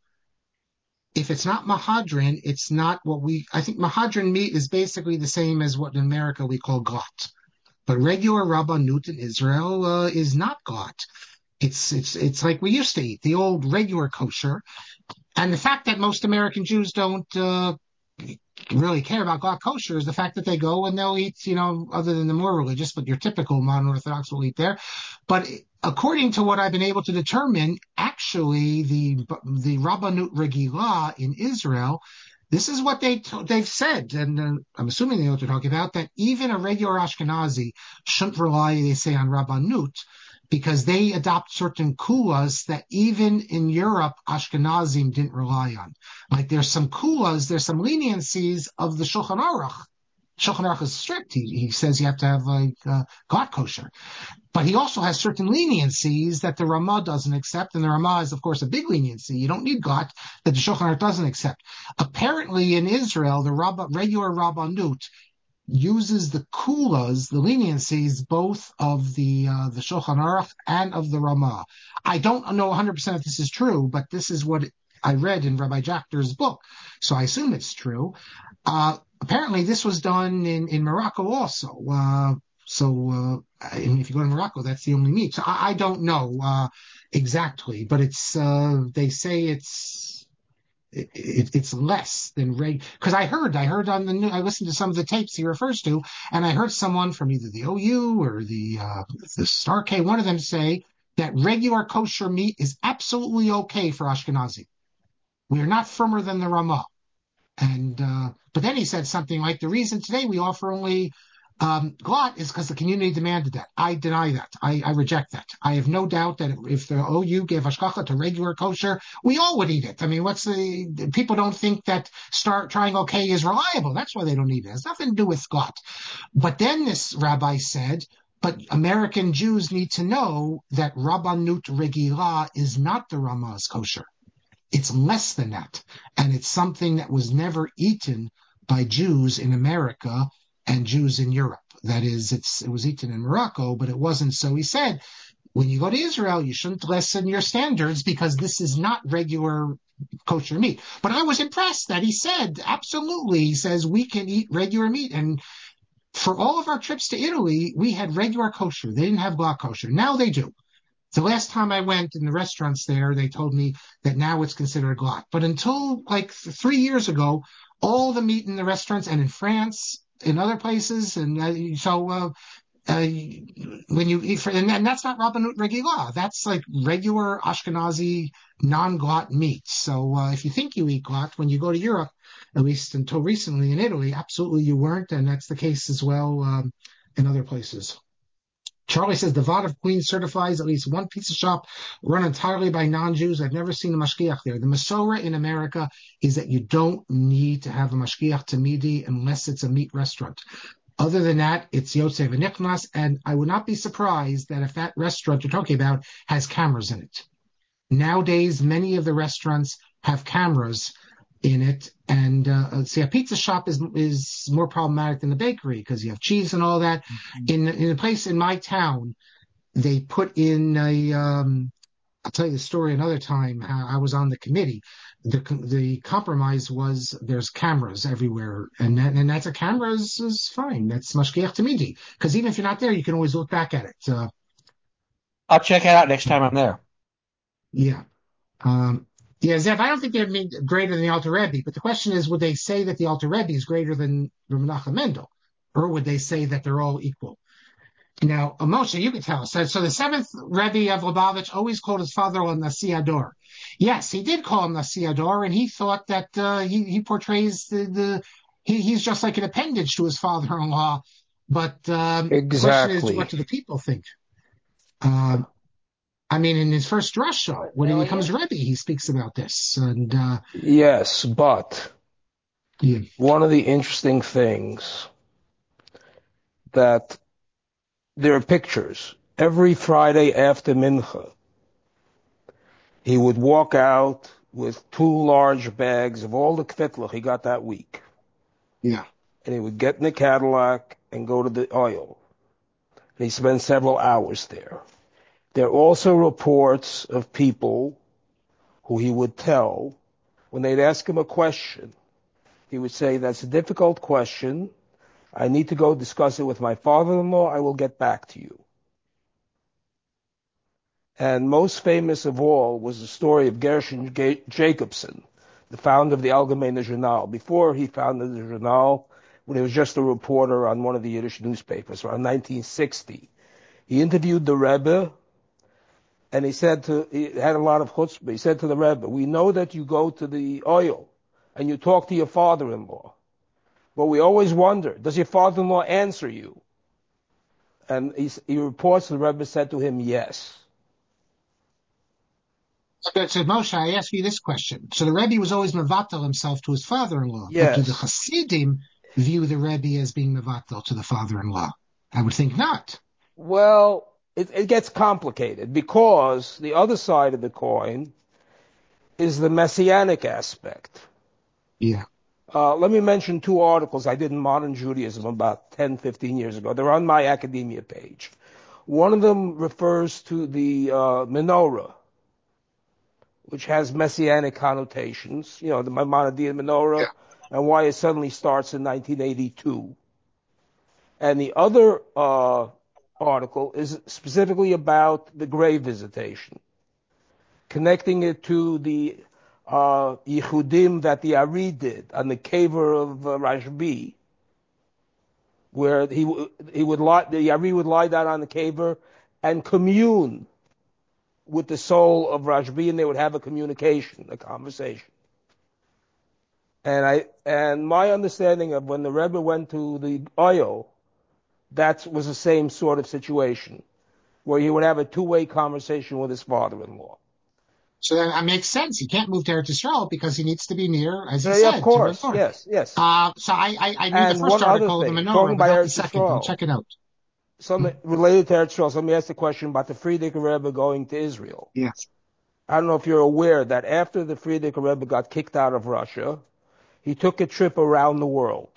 if it's not mahadran, it's not what we, I think mahadran meat is basically the same as what in America we call glat. But regular rabbanut in Israel uh, is not glat. It's, it's, it's like we used to eat, the old regular kosher. And the fact that most American Jews don't uh, really care about glat kosher is the fact that they go and they'll eat, you know, other than the more religious, but your typical modern Orthodox will eat there. But according to what I've been able to determine, actually the the Rabbanut Regila in Israel, this is what they they've said, and uh, I'm assuming they know what they're talking about, that even a regular Ashkenazi shouldn't rely, they say, on Rabbanut, because they adopt certain kulas that even in Europe, Ashkenazim didn't rely on. Like there's some kulas, there's some leniencies of the Shulchan Aruch. Shulchan Aruch is strict. He, he says you have to have like uh, glat kosher. But he also has certain leniencies that the Ramah doesn't accept, and the Ramah is, of course, a big leniency. You don't need glat that the Shulchan Aruch doesn't accept. Apparently in Israel, the Rabbah, regular Rabbanut uses the kulas, the leniencies, both of the uh, the Shulchan Aruch and of the Ramah. I don't know one hundred percent if this is true, but this is what I read in Rabbi Jachter's book, so I assume it's true. Uh, apparently, this was done in, in Morocco also. Uh, so uh, if you go to Morocco, that's the only meat. So I, I don't know uh, exactly, but it's uh, they say it's It, it, it's less than reg. Because I heard, I heard on the new, I listened to some of the tapes he refers to, and I heard someone from either the O U or the uh, the Star K, one of them say that regular kosher meat is absolutely okay for Ashkenazi. We are not firmer than the Ramah. And uh, but then he said something like, the reason today we offer only um, glat is because the community demanded that. I deny that. I, I reject that. I have no doubt that if the O U gave hashgacha to regular kosher, we all would eat it. I mean, what's the, people don't think that start trying okay is reliable. That's why they don't eat it. It has nothing to do with glat. But then this rabbi said, But American Jews need to know that Rabbanut Regila is not the Ramaz kosher. It's less than that. And it's something that was never eaten by Jews in America and Jews in Europe. That is, it's, it was eaten in Morocco, but it wasn't. So he said, when you go to Israel, you shouldn't lessen your standards because this is not regular kosher meat. But I was impressed that he said, absolutely, he says, we can eat regular meat. And for all of our trips to Italy, we had regular kosher. They didn't have block kosher. Now they do. The last time I went in the restaurants there, they told me that now it's considered glatt. But until like three years ago, all the meat in the restaurants and in France, in other places, and uh, so uh, uh, when you eat, for, and, and that's not Rabbanut Regila. That's like regular Ashkenazi non-glatt meat. So uh, if you think you eat glatt, when you go to Europe, at least until recently in Italy, absolutely you weren't, and that's the case as well um, in other places. Charlie says the Vod of Queens certifies at least one pizza shop run entirely by non-Jews. I've never seen a mashgiach there. The Masorah in America is that you don't need to have a mashgiach tamidi unless it's a meat restaurant. Other than that, it's Yotze v'Nichnas, and I would not be surprised that if that restaurant you're talking about has cameras in it. Nowadays, many of the restaurants have cameras in it, and uh, see, a pizza shop is is more problematic than the bakery because you have cheese and all that. Mm-hmm. In in a place in my town, they put in a. Um, I'll tell you the story another time. How I was on the committee. The the compromise was there's cameras everywhere, and that, and that's a camera is, is fine. That's mashgiach tamidi because even if you're not there, you can always look back at it. Uh, I'll check it out next time I'm there. Yeah. Um, Yeah, Zev, I don't think they'd be greater than the Alter Rebbe, but the question is, would they say that the Alter Rebbe is greater than Reb Menachem Mendel, or would they say that they're all equal? Now, Moshe, you can tell us. So, so the seventh Rebbe of Lubavitch always called his father-in-law Nasi Ador. Yes, he did call him Nasi Ador, and he thought that uh, he, he portrays the, the he, he's just like an appendage to his father-in-law. But um, exactly. The question is, what do the people think? Um, I mean, in his first drasha, when he becomes Rebbe, he speaks about this. And uh, yes, but yeah. One of the interesting things that there are pictures. Every Friday after Mincha, he would walk out with two large bags of all the kvitlach he got that week. Yeah. And he would get in the Cadillac and go to the oil. And he spent several hours there. There are also reports of people who he would tell, when they'd ask him a question, he would say, that's a difficult question. I need to go discuss it with my father-in-law. I will get back to you. And most famous of all was the story of Gershon Jacobson, the founder of the Allgemeine Journal. Before he founded the Journal, when he was just a reporter on one of the Yiddish newspapers, around nineteen sixty, he interviewed the Rebbe, and he said to, he had a lot of chutzpah. He said to the Rebbe, we know that you go to the oil and you talk to your father-in-law, but we always wonder, does your father-in-law answer you? And he, he reports the Rebbe said to him, yes. So Moshe, I ask you this question. So the Rebbe was always mevatel himself to his father-in-law. Yes. But do the Hasidim view the Rebbe as being mevatel to the father-in-law? I would think not. Well, it, it gets complicated because the other side of the coin is the messianic aspect. Yeah. Uh, let me mention two articles I did in Modern Judaism about ten, fifteen years ago. They're on my academia page. One of them refers to the uh, menorah, which has messianic connotations, you know, the Maimonidean menorah, yeah. And why it suddenly starts in nineteen eighty-two. And the other uh, article is specifically about the grave visitation, connecting it to the uh, yichudim that the Ari did on the caver of uh, Rashbi, where he he would lie, the Ari would lie down on the caver and commune with the soul of Rashbi, and they would have a communication, a conversation. And I and my understanding of when the Rebbe went to the oil, that was the same sort of situation, where he would have a two-way conversation with his father-in-law. So that makes sense. He can't move to Eretz Yisrael because he needs to be near, as he yeah, said. Of course, to yes, yes. Uh, so I, I, I knew and the first article of the menorah, but not the second. I'll check it out. something related to Eretz Yisrael. Somebody asked a question about the Frierdiker Rebbe going to Israel. Yes. I don't know if you're aware that after the Frierdiker Rebbe got kicked out of Russia, he took a trip around the world.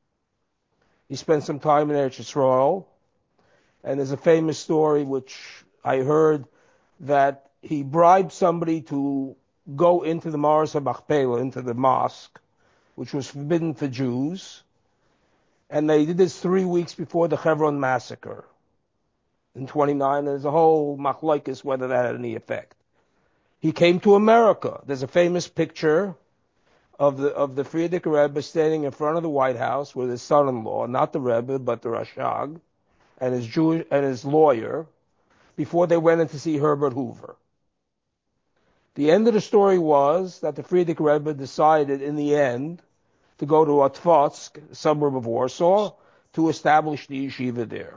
He spent some time in Eretz Yisrael, and there's a famous story which I heard that he bribed somebody to go into the Maras HaMachpelah, into the mosque, which was forbidden for Jews, and they did this three weeks before the Hebron massacre in twenty-nine, and there's a whole machlokes whether that had any effect. He came to America. There's a famous picture of the of the Frierdiker Rebbe standing in front of the White House with his son-in-law, not the Rebbe, but the Rashag, and his Jewish and his lawyer, before they went in to see Herbert Hoover. The end of the story was that the Frierdiker Rebbe decided in the end to go to Otvatsk, a suburb of Warsaw, to establish the yeshiva there.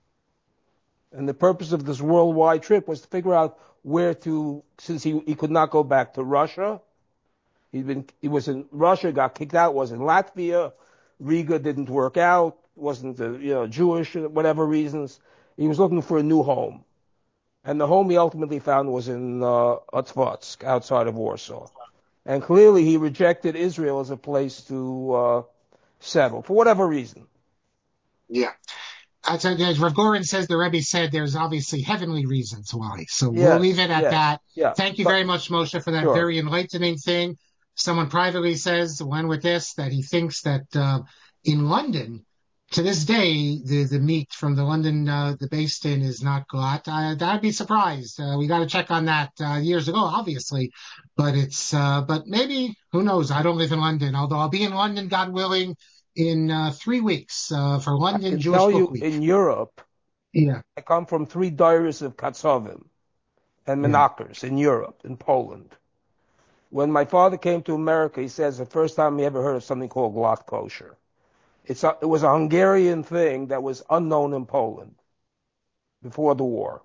And the purpose of this worldwide trip was to figure out where to, since he, he could not go back to Russia. He'd been, he was in Russia, got kicked out, was in Latvia. Riga didn't work out, wasn't, uh, you know, Jewish, whatever reasons. He was looking for a new home. And the home he ultimately found was in uh, Otvatsk, outside of Warsaw. And clearly he rejected Israel as a place to uh, settle, for whatever reason. Yeah. As Rav Goren says, the Rebbe said there's obviously heavenly reasons why. So Yes, we'll leave it at yes, that. yeah. Thank you But- very much, Moshe, for that Sure. very enlightening thing. Someone privately says, one with this, that he thinks that uh, in London, to this day, the, the meat from the London, uh, the Based Inn is not glatt. Uh, I'd be surprised. Uh, we got to check on that uh, years ago, obviously. But it's, uh, but maybe, who knows? I don't live in London, although I'll be in London, God willing, in uh, three weeks uh, for I London can Jewish tell Book you, Week. in Europe, Yeah. I come from three diaries of Katsovim and Yeah. Menachers in Europe, in Poland. When my father came to America, he says the first time he ever heard of something called glatt kosher. It's a, it was a Hungarian thing that was unknown in Poland before the war.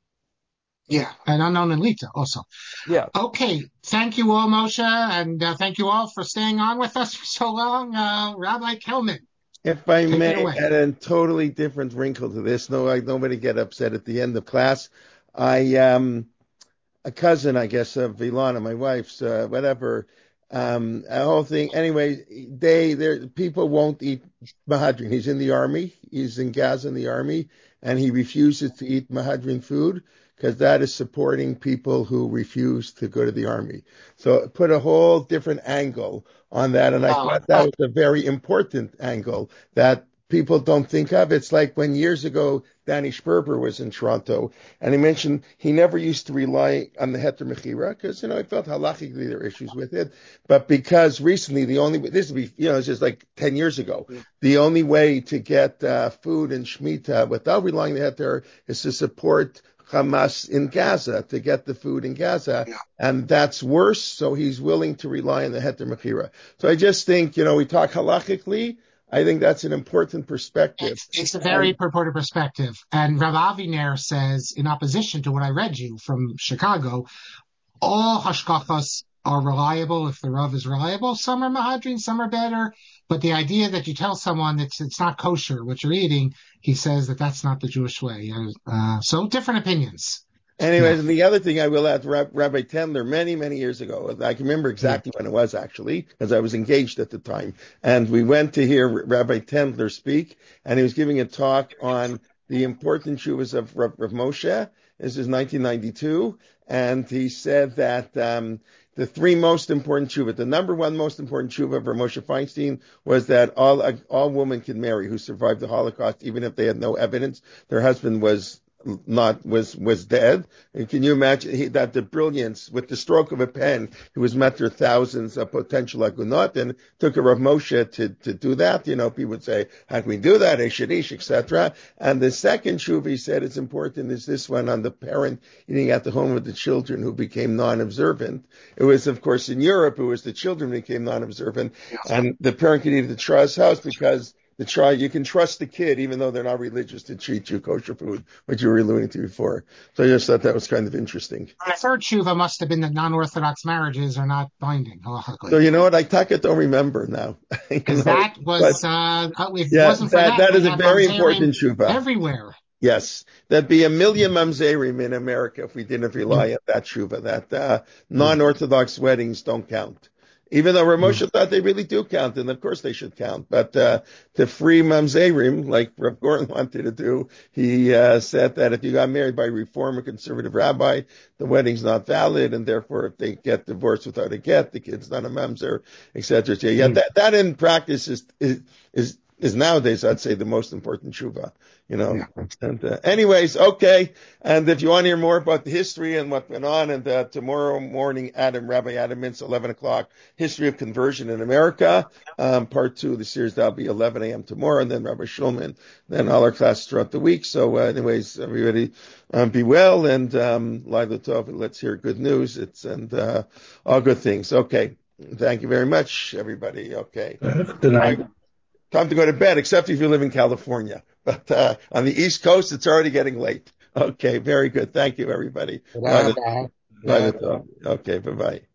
Yeah, and unknown in Lita also. Yeah. Okay, thank you all, Moshe, and uh, thank you all for staying on with us for so long. Uh, Rabbi Kelman. If I Take it may away. add a totally different wrinkle to this, no, I, nobody get upset at the end of class. I, um, a cousin, I guess, of Ilana, my wife's, uh, whatever, um, a whole thing. Anyway, they, they people won't eat Mahadrin. He's in the army. He's in Gaza in the army, and he refuses to eat Mahadrin food because that is supporting people who refuse to go to the army. So it put a whole different angle on that, and I Oh, thought that was a very important angle that people don't think of. It's like when years ago Danny Sperber was in Toronto, and he mentioned he never used to rely on the Heter Mechira because, you know, he felt halachically there are issues with it. But because recently the only, this would be, you know, it's just like ten years ago, Yeah. the only way to get uh, food in Shemitah without relying on the Heter is to support Hamas in Gaza, to get the food in Gaza. Yeah. And that's worse, so he's willing to rely on the Heter Mechira. So I just think, you know, we talk halachically. I think that's an important perspective. It's, it's a very purported perspective. And Rav Aviner says, in opposition to what I read you from Chicago, all hashkachas are reliable if the Rav is reliable. Some are mahadrin, some are better. But the idea that you tell someone that it's, it's not kosher what you're eating, he says that that's not the Jewish way. Uh, so different opinions. Anyways, Yeah. and the other thing I will add, Rab- Rabbi Tendler, many, many years ago, I can remember exactly when it was actually, because I was engaged at the time. And we went to hear Rabbi Tendler speak, and he was giving a talk on the important Shuvas of Rav, Rav Moshe. This is nineteen ninety-two. And he said that um, the three most important Shuvas, the number one most important Shuva of Rav Moshe Feinstein was that all, all women can marry who survived the Holocaust, even if they had no evidence. Their husband was not was was dead. And can you imagine he, that the brilliance with the stroke of a pen, he was met through thousands of potential agunot, and took a Rav Moshe to to do that. You know, people would say, how can we do that? Esherish, et cetera. And the second shuv he said it's important is this one on the parent eating at the home with the children who became non-observant. It was, of course, in Europe, it was the children who became non-observant, and the parent could eat at the Tra's house because the try, you can trust the kid, even though they're not religious, to treat you kosher food, which you were alluding to before. So I just thought that was kind of interesting. The third tshuva must have been that non-Orthodox marriages are not binding halachically. So you know what? I taka don't remember now. Because that was, but, uh, if yeah, it wasn't for that, that, that is a very important tshuva. Everywhere. Yes, there'd be a million mamzerim in America if we didn't rely on that tshuva, that uh, non-Orthodox weddings don't count. Even though Ramosha thought they really do count, and of course they should count. But uh, to free mamzerim, like Rav Gordon wanted to do, he uh, said that if you got married by a Reform or conservative rabbi, the wedding's not valid, and therefore if they get divorced without a get, the kid's not a mamzer, et cetera. So yeah, that, that in practice is is is is nowadays, I'd say, the most important tshuva, you know. Yeah. And uh, anyways, okay. And if you want to hear more about the history and what went on, and uh, tomorrow morning, Adam, Rabbi Adam Mintz, eleven o'clock, History of Conversion in America, um, part two of the series, that'll be eleven a.m. tomorrow, and then Rabbi Shulman, then all our classes throughout the week. So uh, anyways, everybody um, be well, and um, Laila Tov, let's hear good news. It's and uh, all good things. Okay. Thank you very much, everybody. Okay. Good night. Time to go to bed, except if you live in California. But uh, on the East Coast, it's already getting late. Okay, very good. Thank you, everybody. Bye. Bye. Bye. Okay, bye-bye.